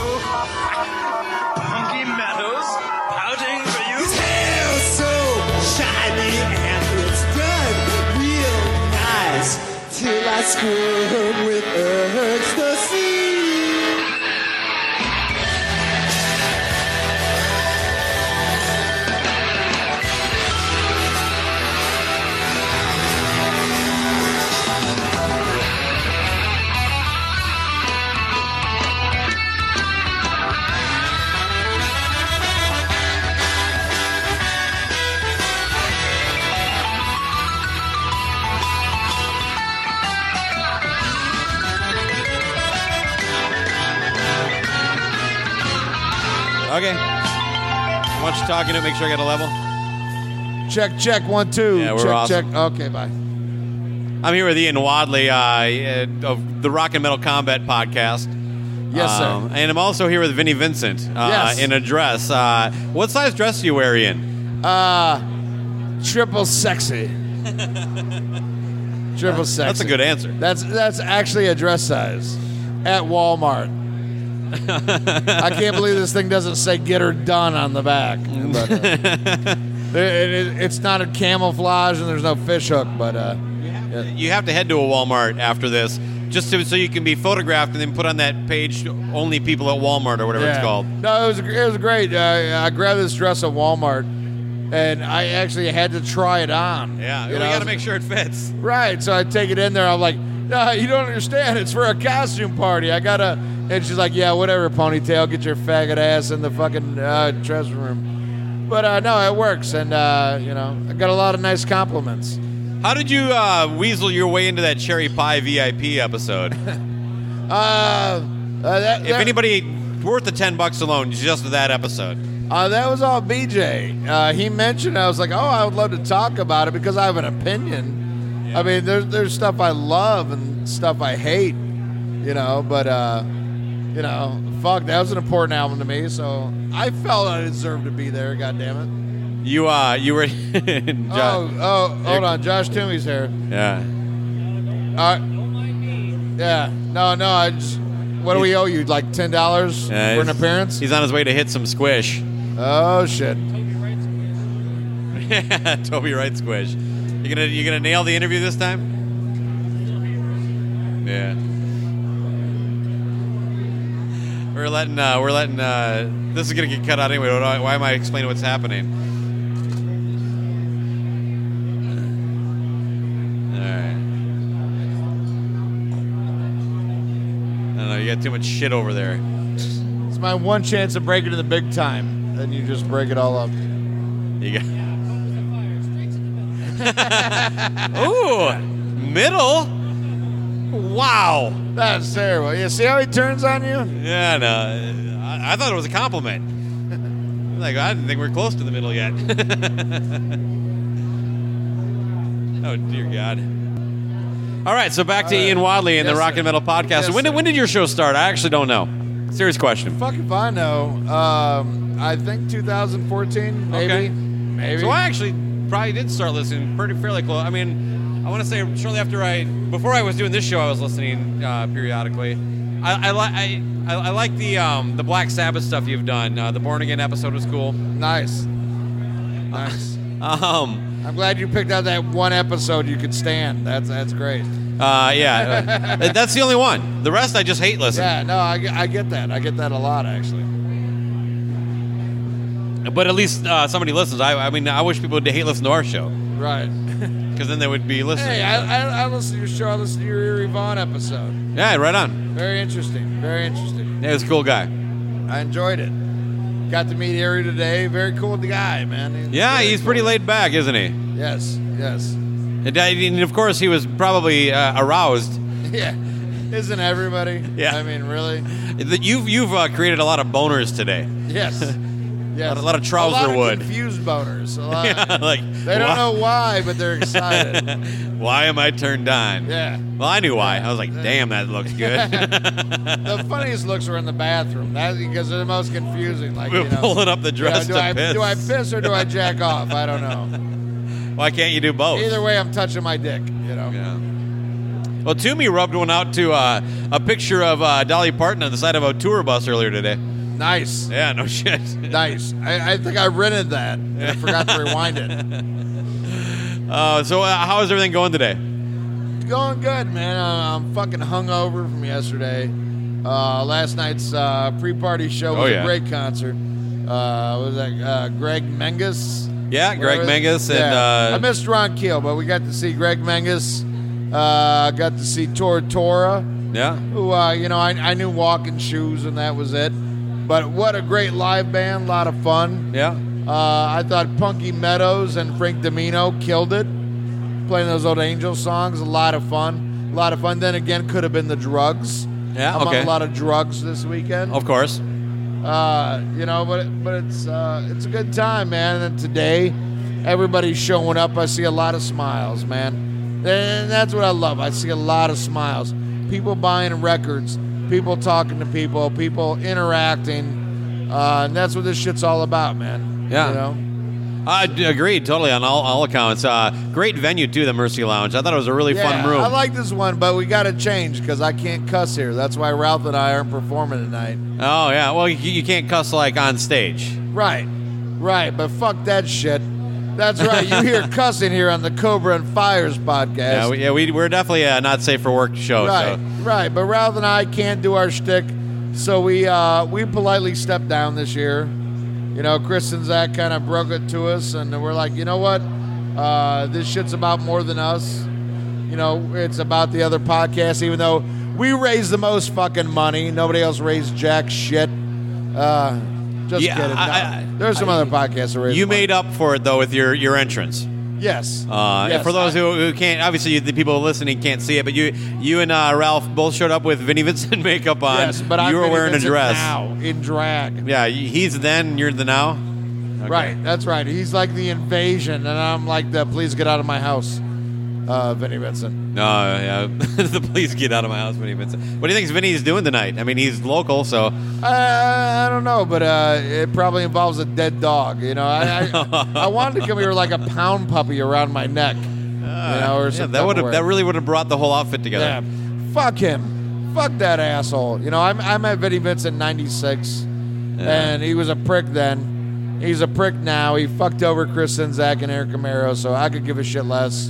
Speaker 12: Punky Meadows? Pouting for you?
Speaker 5: His hair's so shiny and it's done real nice till I squirm with ecstasy.
Speaker 3: Okay. Why don't you talk in it? Make sure I get a level.
Speaker 13: Check, check, one, two.
Speaker 3: Yeah, we're
Speaker 13: check,
Speaker 3: awesome.
Speaker 13: check. Okay, bye.
Speaker 3: I'm here with Ian Wadley uh, of the Rock and Metal Combat podcast.
Speaker 13: Yes, sir.
Speaker 3: Um, and I'm also here with Vinnie Vincent uh,
Speaker 13: Yes.
Speaker 3: in a dress. Uh, what size dress do you wear, Ian?
Speaker 13: Uh, triple sexy. Triple sexy.
Speaker 3: That's a good answer.
Speaker 13: That's that's actually a dress size at Walmart. I can't believe this thing doesn't say "Get her done" on the back. But, uh, it, it, it's not a camouflage and there's no fish hook, but uh, yeah.
Speaker 3: You have to head to a Walmart after this just to, so you can be photographed and then put on that page only people at Walmart or whatever
Speaker 13: Yeah.
Speaker 3: it's called.
Speaker 13: No, it was it was great. Uh, I grabbed this dress at Walmart, and I actually had to try it on.
Speaker 3: Yeah,
Speaker 13: you
Speaker 3: we
Speaker 13: know?
Speaker 3: got to make sure it fits.
Speaker 13: Right, so I take it in there. I'm like, no, you don't understand. It's for a costume party. I gotta. And she's like, yeah, whatever, ponytail. Get your faggot ass in the fucking uh, dressing room. But uh, no, it works, and uh, you know, I got a lot of nice compliments.
Speaker 3: How did you uh, weasel your way into that cherry pie V I P episode?
Speaker 13: Uh, uh that,
Speaker 3: if
Speaker 13: that-
Speaker 3: anybody worth the ten bucks alone, just that episode.
Speaker 13: Uh, that was all B J. Uh, he mentioned, I was like, oh, I would love to talk about it because I have an opinion. I mean, there's there's stuff I love and stuff I hate, you know, but, uh, you know, fuck, that was an important album to me, so I felt I deserved to be there, goddammit.
Speaker 3: You uh, you were.
Speaker 13: Oh, oh, hold on, Josh Toomey's here.
Speaker 3: Yeah.
Speaker 13: Uh, yeah, no, no, I just, what do we owe you, like ten dollars
Speaker 3: Yeah,
Speaker 13: for an
Speaker 3: he's-
Speaker 13: appearance?
Speaker 3: He's on his way to hit some squish.
Speaker 13: Oh, shit.
Speaker 3: Toby Wright squish. You gonna you gonna nail the interview this time? Yeah. We're letting uh, we're letting uh, this is gonna get cut out anyway. Why, why am I explaining what's happening? All right. I don't know. You got too much shit over there.
Speaker 13: It's my one chance of breaking in the big time, then you just break it all up.
Speaker 3: You got. Ooh, middle. Wow.
Speaker 13: That's terrible. You see how he turns on you?
Speaker 3: Yeah, no. I, I thought it was a compliment. Like, I didn't think we are close to the middle yet. Oh, dear God. All right, so back to
Speaker 13: All right.
Speaker 3: Ian Wadley and
Speaker 13: Yes,
Speaker 3: the Rock
Speaker 13: sir.
Speaker 3: and Metal Podcast.
Speaker 13: Yes,
Speaker 3: when, did,
Speaker 13: sir.
Speaker 3: when did your show start? I actually don't know. Serious question.
Speaker 13: Fuck if I know. Um, I think two thousand fourteen, maybe.
Speaker 3: Okay.
Speaker 13: Maybe.
Speaker 3: So I actually probably did start listening pretty fairly close. I mean, I want to say shortly after I, before I was doing this show, I was listening uh, periodically. I, I like I, I, I like the um, the Black Sabbath stuff you've done. Uh, the Born Again episode was cool.
Speaker 13: Nice. Nice.
Speaker 3: Um,
Speaker 13: I'm glad you picked out that one episode you could stand. That's that's great.
Speaker 3: uh, yeah, uh, that's the only one. The rest I just hate listening.
Speaker 13: Yeah, no, I, get- I get that. I get that a lot, actually.
Speaker 3: But at least uh, somebody listens. I, I mean, I wish people would hate listen to our show
Speaker 13: Right.
Speaker 3: because then they would be listening.
Speaker 13: Hey, I, I, I listened to your show. I listened to your Erie Vaughn episode.
Speaker 3: yeah, right on.
Speaker 13: Very interesting. Very interesting.
Speaker 3: Yeah, he's a cool guy.
Speaker 13: I enjoyed it. Got to meet Erie today. Very cool guy, man. He's
Speaker 3: Yeah,
Speaker 13: very
Speaker 3: he's
Speaker 13: cool.
Speaker 3: pretty laid back, isn't he?
Speaker 13: Yes, yes.
Speaker 3: And, uh, and of course, he was probably uh, aroused.
Speaker 13: Yeah. Isn't everybody?
Speaker 3: Yeah.
Speaker 13: I mean, really?
Speaker 3: That You've you've uh, created a lot of boners today.
Speaker 13: Yes. Yes.
Speaker 3: A lot of trouser
Speaker 13: a lot of
Speaker 3: wood.
Speaker 13: confused boners. A lot.
Speaker 3: Yeah, like
Speaker 13: They don't
Speaker 3: why-
Speaker 13: know why, but they're excited.
Speaker 3: Why am I turned on?
Speaker 13: Yeah.
Speaker 3: Well, I knew why. I was like, damn, that looks good.
Speaker 13: The funniest looks are in the bathroom. That's because they're the most confusing. Like,
Speaker 3: We're
Speaker 13: you know,
Speaker 3: pulling up the
Speaker 13: you know,
Speaker 3: dress
Speaker 13: do
Speaker 3: to
Speaker 13: I,
Speaker 3: piss.
Speaker 13: Do I piss or do I jack off? I don't know.
Speaker 3: Why can't you do both?
Speaker 13: Either way, I'm touching my dick. You know.
Speaker 3: Yeah. Well, Toomey rubbed one out to uh, a picture of uh, Dolly Parton on the side of a tour bus earlier today.
Speaker 13: Nice.
Speaker 3: Yeah, no shit.
Speaker 13: Nice. I, I think I rented that and I forgot to rewind it.
Speaker 3: Uh, so, uh, how is everything going today?
Speaker 13: Going good, man. Uh, I'm fucking hungover from yesterday. Uh, last night's uh, pre-party show was
Speaker 3: Oh, yeah.
Speaker 13: a great concert. Uh, was that uh, Greg Menges?
Speaker 3: Yeah, Greg
Speaker 13: Whatever.
Speaker 3: Menges and
Speaker 13: Yeah.
Speaker 3: uh,
Speaker 13: I missed Ron Keel, but we got to see Greg Menges. Uh, got to see Tor Tora,
Speaker 3: yeah.
Speaker 13: who uh, you know I, I knew Walking Shoes and that was it. But what a great live band, a lot of fun.
Speaker 3: Yeah.
Speaker 13: Uh, I thought Punky Meadows and Frank Domino killed it, playing those old Angel songs. A lot of fun, a lot of fun. Then again, could have been the drugs.
Speaker 3: Yeah,
Speaker 13: I'm
Speaker 3: okay.
Speaker 13: on a lot of drugs this weekend.
Speaker 3: Of course.
Speaker 13: Uh, you know, but but it's uh, it's a good time, man. And today, everybody's showing up. I see a lot of smiles, man, and that's what I love. I see a lot of smiles. People buying records, people talking to people, people interacting, uh, and that's what this shit's all about, man.
Speaker 3: Yeah.
Speaker 13: You know?
Speaker 3: I uh, agreed totally on all, all accounts. Uh, great venue too, the Mercy Lounge. I thought it was a really
Speaker 13: Yeah,
Speaker 3: fun room.
Speaker 13: I like this one, but we got to change because I can't cuss here. That's why Ralph and I aren't performing tonight.
Speaker 3: Oh yeah, well you, you can't cuss like on stage.
Speaker 13: Right, right, but fuck that shit. That's right. You hear cussing here on the Cobra and Fires podcast.
Speaker 3: Yeah, we, yeah, we, we're definitely a not safe for work show.
Speaker 13: Right,
Speaker 3: So.
Speaker 13: right. But Ralph and I can't do our shtick, so we uh, we politely stepped down this year. You know, Chris and Zach kind of broke it to us, and we're like, you know what? Uh, this shit's about more than us. You know, it's about the other podcasts, even though we raised the most fucking money. Nobody else raised jack shit. Uh, just
Speaker 3: Yeah,
Speaker 13: kidding. No.
Speaker 3: I- I-
Speaker 13: There's some
Speaker 3: I-
Speaker 13: other podcasts that raised
Speaker 3: You
Speaker 13: money.
Speaker 3: made up for it though with your, your entrance.
Speaker 13: Yes.
Speaker 3: Uh,
Speaker 13: Yes,
Speaker 3: for those
Speaker 13: I-
Speaker 3: who, who can't, obviously the people listening can't see it, but you you and uh, Ralph both showed up with Vinnie Vincent makeup on.
Speaker 13: Yes, but
Speaker 3: you
Speaker 13: I'm
Speaker 3: were
Speaker 13: Vinnie
Speaker 3: wearing
Speaker 13: Vincent
Speaker 3: a dress
Speaker 13: now, in drag.
Speaker 3: Yeah, he's then, you're the now. Okay.
Speaker 13: Right, that's right. He's like the invasion, and I'm like the please get out of my house, uh, Vinnie Vincent.
Speaker 3: No, yeah, the please get out of my house, Vinnie Vincent. What do you think Vinny's doing tonight? I mean, he's local, so.
Speaker 13: Uh, I don't know, but uh, it probably involves a dead dog. You know, I I, I wanted to come here like a pound puppy around my neck, you know, or
Speaker 3: Yeah,
Speaker 13: something.
Speaker 3: that would have that really would have brought the whole outfit together.
Speaker 13: Yeah, fuck him, fuck that asshole. You know, I I met Vinnie Vincent in ninety-six, and he was a prick then. He's a prick now. He fucked over Chris Sinzak and Eric Camaro, so I could give a shit less.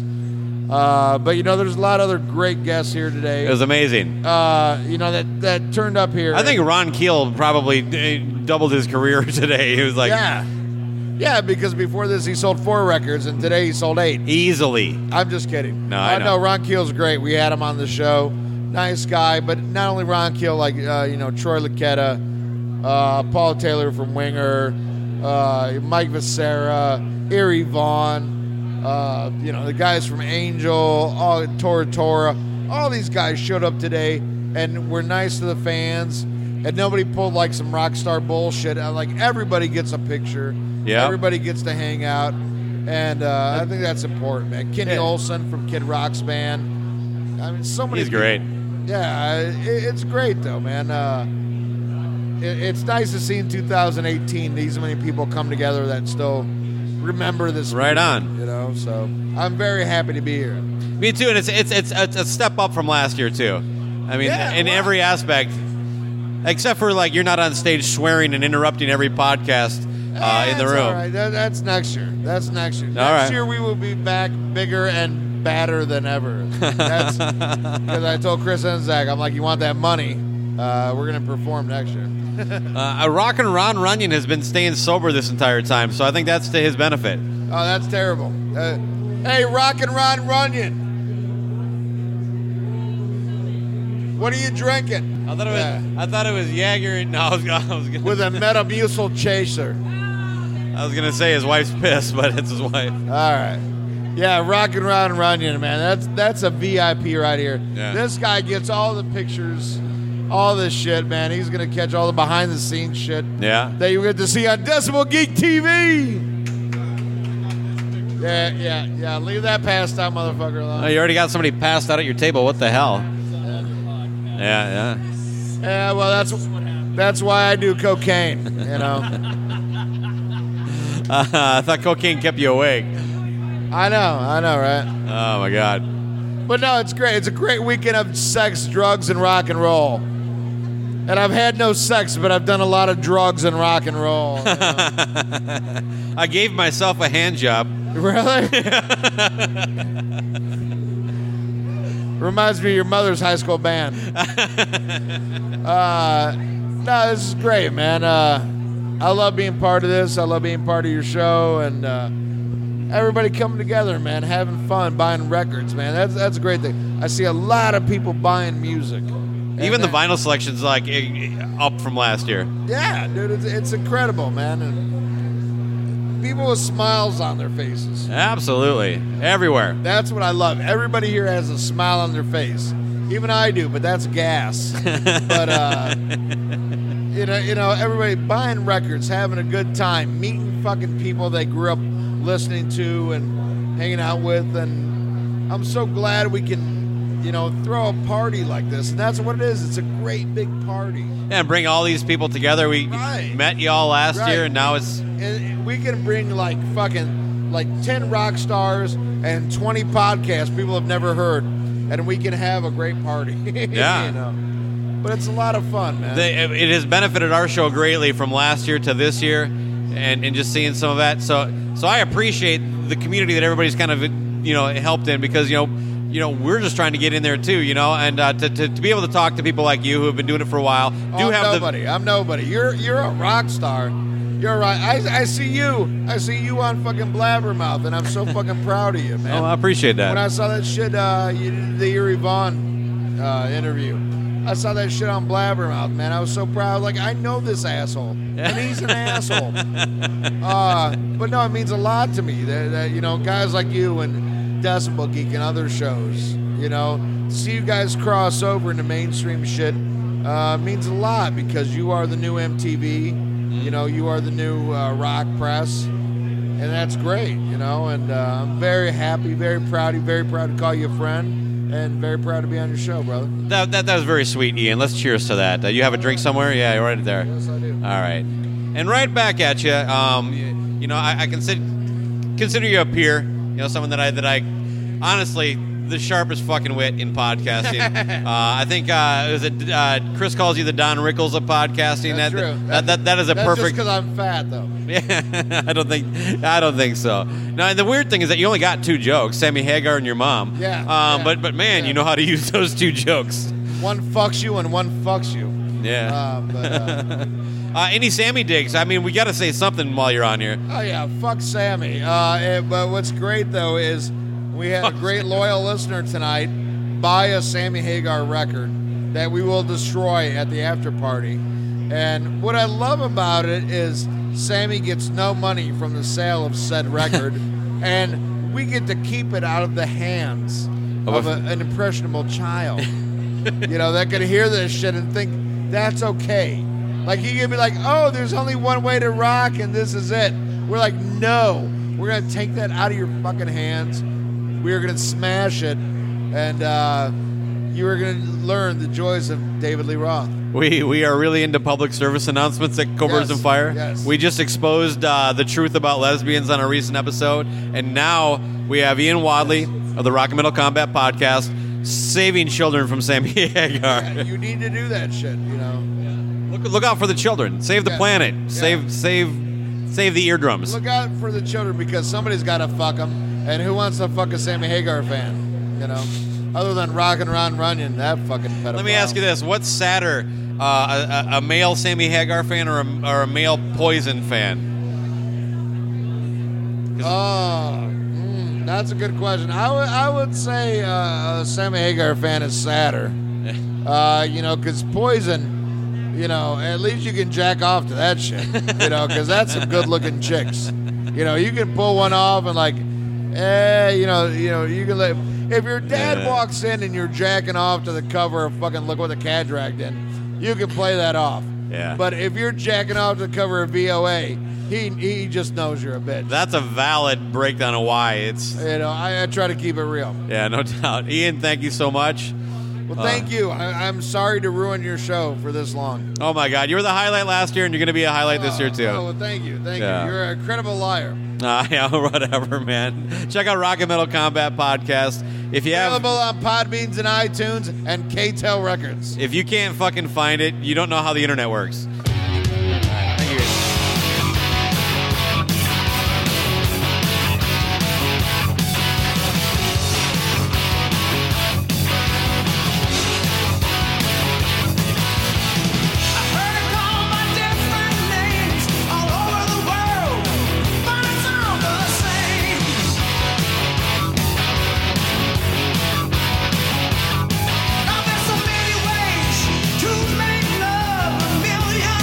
Speaker 13: Uh, but you know, there's a lot of other great guests here today.
Speaker 3: It was amazing.
Speaker 13: Uh, you know that that turned up here.
Speaker 3: I think Ron Keel probably uh, doubled his career today. He was like,
Speaker 13: yeah, yeah, because before this he sold four records, and today he sold eight
Speaker 3: easily.
Speaker 13: I'm just kidding.
Speaker 3: No, I
Speaker 13: uh,
Speaker 3: know.
Speaker 13: No, Ron Keel's great. We had him on the show. Nice guy, but not only Ron Keel, like uh, you know Troy Lucetta, uh, Paul Taylor from Winger, uh, Mike Becerra, Erie Vaughn. Uh, you know, the guys from Angel, all, Tora Tora, all these guys showed up today and were nice to the fans, and nobody pulled like some rock star bullshit. Uh, Like everybody gets a picture,
Speaker 3: Yeah.
Speaker 13: everybody gets to hang out, and uh, I think that's important, man. Kenny
Speaker 3: Yeah.
Speaker 13: Olson from Kid Rock's band. I mean, so many.
Speaker 3: He's great.
Speaker 13: people- Yeah, it, it's great though, man. Uh, it, it's nice to see in two thousand eighteen these many people come together that still remember this.
Speaker 3: Right
Speaker 13: music,
Speaker 3: on.
Speaker 13: You know, so I'm very happy to be here.
Speaker 3: Me too, and it's it's it's it's a step up from last year too. I mean,
Speaker 13: Yeah,
Speaker 3: in
Speaker 13: wow.
Speaker 3: every aspect, except for like you're not on stage swearing and interrupting every podcast uh, in the
Speaker 13: That's
Speaker 3: room.
Speaker 13: all right. That, that's next year. That's next year.
Speaker 3: All
Speaker 13: next
Speaker 3: right.
Speaker 13: year we will be back bigger and badder than ever. That's because I told Chris and Zach, I'm like, you want that money? Uh, we're gonna perform next year.
Speaker 3: Uh, Rock and Ron Runyon has been staying sober this entire time, so I think that's to his benefit.
Speaker 13: Oh, that's terrible. Uh, hey, Rock and Ron Runyon. What are you drinking?
Speaker 3: I thought it was I thought it was Jagger. And, no, I was, I was gonna
Speaker 13: With a Metamucil chaser.
Speaker 3: I was gonna say his wife's pissed, but it's his wife.
Speaker 13: All right. Yeah, Rock and Ron Runyon, man. That's that's a V I P right here.
Speaker 3: Yeah.
Speaker 13: This guy gets all the pictures, all this shit, man. He's gonna catch all the behind the scenes shit
Speaker 3: Yeah.
Speaker 13: that you get to see on Decibel Geek T V. Yeah, yeah, yeah. Leave that passed out motherfucker alone.
Speaker 3: Oh, you already got somebody passed out at your table. What the hell? Yeah, yeah.
Speaker 13: Yeah, well, that's that's why I do cocaine. You know.
Speaker 3: Uh, I thought cocaine kept you awake.
Speaker 13: I know, I know, right?
Speaker 3: Oh my god.
Speaker 13: But no, it's great. It's a great weekend of sex, drugs, and rock and roll. And I've had no sex, but I've done a lot of drugs and rock and roll. You know?
Speaker 3: I gave myself a hand job.
Speaker 13: Really? Reminds me of your mother's high school band. Uh, no, this is great, man. Uh, I love being part of this. I love being part of your show, and uh, everybody coming together, man, having fun, buying records, man. That's that's a great thing. I see a lot of people buying music.
Speaker 3: Even the
Speaker 13: And
Speaker 3: vinyl selection's like eh, up from last year.
Speaker 13: Yeah, dude, it's, it's incredible, man. And people with smiles on their faces.
Speaker 3: Absolutely. Everywhere.
Speaker 13: That's what I love. Everybody here has a smile on their face. Even I do, but that's gas. but uh, you know, you know, everybody buying records, having a good time, meeting fucking people they grew up listening to and hanging out with, and I'm so glad we can, you know, throw a party like this, and that's what it is. It's a great big party.
Speaker 3: Yeah, and bring all these people together. We
Speaker 13: Right.
Speaker 3: met y'all last
Speaker 13: Right.
Speaker 3: year, and now it's
Speaker 13: And we can bring like fucking like ten rock stars and twenty podcasts people have never heard, and we can have a great party.
Speaker 3: Yeah.
Speaker 13: You know? But it's a lot of fun, man.
Speaker 3: they, it has benefited our show greatly from last year to this year, and, and just seeing some of that. So so I appreciate the community that everybody's kind of you know helped in, because you know you know we're just trying to get in there too, you know, and uh, to, to to be able to talk to people like you who have been doing it for a while.
Speaker 13: Oh,
Speaker 3: Do
Speaker 13: I'm
Speaker 3: have
Speaker 13: nobody.
Speaker 3: the
Speaker 13: I'm nobody. You're you're a rock star. You're right. I, I see you. I see you on fucking Blabbermouth, and I'm so fucking proud of you, man.
Speaker 3: Oh, I appreciate that.
Speaker 13: When I saw that shit, uh, you did the Erie Vaughn uh, interview. I saw that shit on Blabbermouth, man. I was so proud. Like, I know this asshole, and he's an asshole. Uh, but no, it means a lot to me that, that you know guys like you and Decibel Geek and other shows. You know, to see you guys cross over into mainstream shit uh, means a lot, because you are the new M T V. You know, you are the new uh, rock press, and that's great. You know, and uh, I'm very happy, very proud, very proud to call you a friend, and very proud to be on your show, brother.
Speaker 3: That, that, that was very sweet, Ian. Let's cheers to that. Uh, you have a drink somewhere? Yeah, right there.
Speaker 13: Yes, I do.
Speaker 3: All right. And right back at you. Um, you, you know, I, I consider consider you a peer. You know, someone that I that I honestly the sharpest fucking wit in podcasting. uh, I think uh, is it uh, Chris calls you the Don Rickles of podcasting.
Speaker 13: That's
Speaker 3: that,
Speaker 13: true.
Speaker 3: That, that that is a
Speaker 13: That's
Speaker 3: perfect.
Speaker 13: just because I'm fat, though.
Speaker 3: Yeah, I don't think I don't think so. No, and the weird thing is that you only got two jokes: Sammy Hagar and your mom.
Speaker 13: Yeah,
Speaker 3: Um,
Speaker 13: yeah,
Speaker 3: but but man,
Speaker 13: yeah.
Speaker 3: you know how to use those two jokes.
Speaker 13: One fucks you and one fucks you.
Speaker 3: Yeah.
Speaker 13: Uh, but, uh,
Speaker 3: Uh, any Sammy digs? I mean, we got to say something while you're on here.
Speaker 13: oh yeah, fuck Sammy. Uh, and- but what's great though is we had a great loyal listener tonight buy a Sammy Hagar record that we will destroy at the after party. And what I love about it is Sammy gets no money from the sale of said record, and we get to keep it out of the hands of a, an impressionable child. You know, that could hear this shit and think that's okay. Like, he could be like, oh, there's only one way to rock and this is it. We're like, no. We're going to take that out of your fucking hands. We're going to smash it. And uh, you are going to learn the joys of David Lee Roth.
Speaker 3: We we are really into public service announcements at Cobras
Speaker 13: Yes,
Speaker 3: and Fire.
Speaker 13: yes.
Speaker 3: We just exposed uh, the truth about lesbians on a recent episode, and now we have Ian Wadley of the Rock and Metal Combat Podcast saving children from Sammy Hagar.
Speaker 13: Yeah, you need to do that shit, you know.
Speaker 3: Look look out for the children. Save the
Speaker 13: Yeah.
Speaker 3: planet.
Speaker 13: Yeah.
Speaker 3: Save save save the eardrums.
Speaker 13: Look out for the children, because somebody's got to fuck them. And who wants to fuck a Sammy Hagar fan, you know? Other than Rockin' Ron Runyon, that fucking pedophile.
Speaker 3: Let me ask you this: what's sadder, uh, a, a male Sammy Hagar fan or a, or a male Poison fan?
Speaker 13: Oh, mm, that's a good question. I would I would say uh, a Sammy Hagar fan is sadder. Uh, you know, because Poison, you know, at least you can jack off to that shit. You know, because that's some good-looking chicks. You know, you can pull one off and like, eh, you know, you know, you can let. If your dad
Speaker 3: Yeah.
Speaker 13: walks in and you're jacking off to the cover of fucking Look What the Cat Dragged In, you can play that off.
Speaker 3: Yeah.
Speaker 13: But if you're jacking off to the cover of V O A, he he just knows you're a bitch.
Speaker 3: That's a valid breakdown of why it's.
Speaker 13: You know, I, I try to keep it real.
Speaker 3: Yeah, no doubt. Ian, thank you so much.
Speaker 13: Well,
Speaker 3: Uh,
Speaker 13: thank you. I, I'm sorry to ruin your show for this long.
Speaker 3: Oh my God, you were the highlight last year, and you're going to be a highlight this year too.
Speaker 13: Oh, well, thank you. Thank
Speaker 3: Yeah.
Speaker 13: you. You're a credible liar.
Speaker 3: Uh, yeah, whatever, man. Check out Rock and Metal Combat Podcast. If you have,
Speaker 13: Available on Podbeans and iTunes and K-Tel Records.
Speaker 3: if you can't fucking find it, you don't know how the internet works. Thank you.
Speaker 5: To make love a million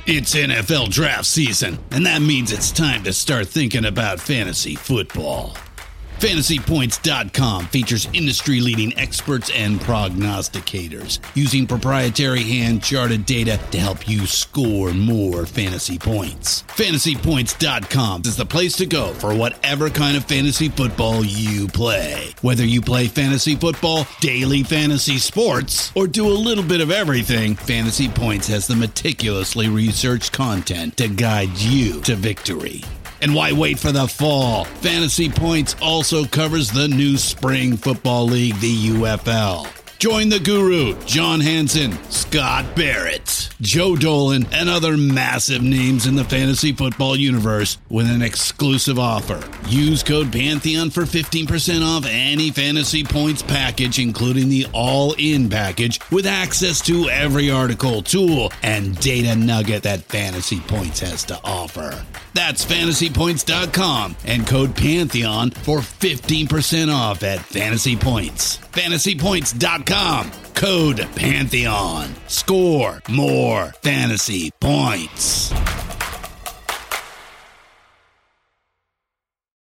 Speaker 14: It's N F L draft season, and that means it's time to start thinking about fantasy football. Fantasy Points dot com features industry-leading experts and prognosticators using proprietary hand-charted data to help you score more fantasy points. Fantasy Points dot com is the place to go for whatever kind of fantasy football you play. Whether you play fantasy football, daily fantasy sports, or do a little bit of everything, Fantasy Points has the meticulously researched content to guide you to victory. And why wait for the fall? Fantasy Points also covers the new Spring Football League, the U F L. Join the guru, John Hansen, Scott Barrett, Joe Dolan, and other massive names in the fantasy football universe with an exclusive offer. Use code Pantheon for fifteen percent off any Fantasy Points package, including the all-in package, with access to every article, tool, and data nugget that Fantasy Points has to offer. That's Fantasy Points dot com and code Pantheon for fifteen percent off at Fantasy Points. Fantasy Points dot com, code Pantheon. Score more fantasy points.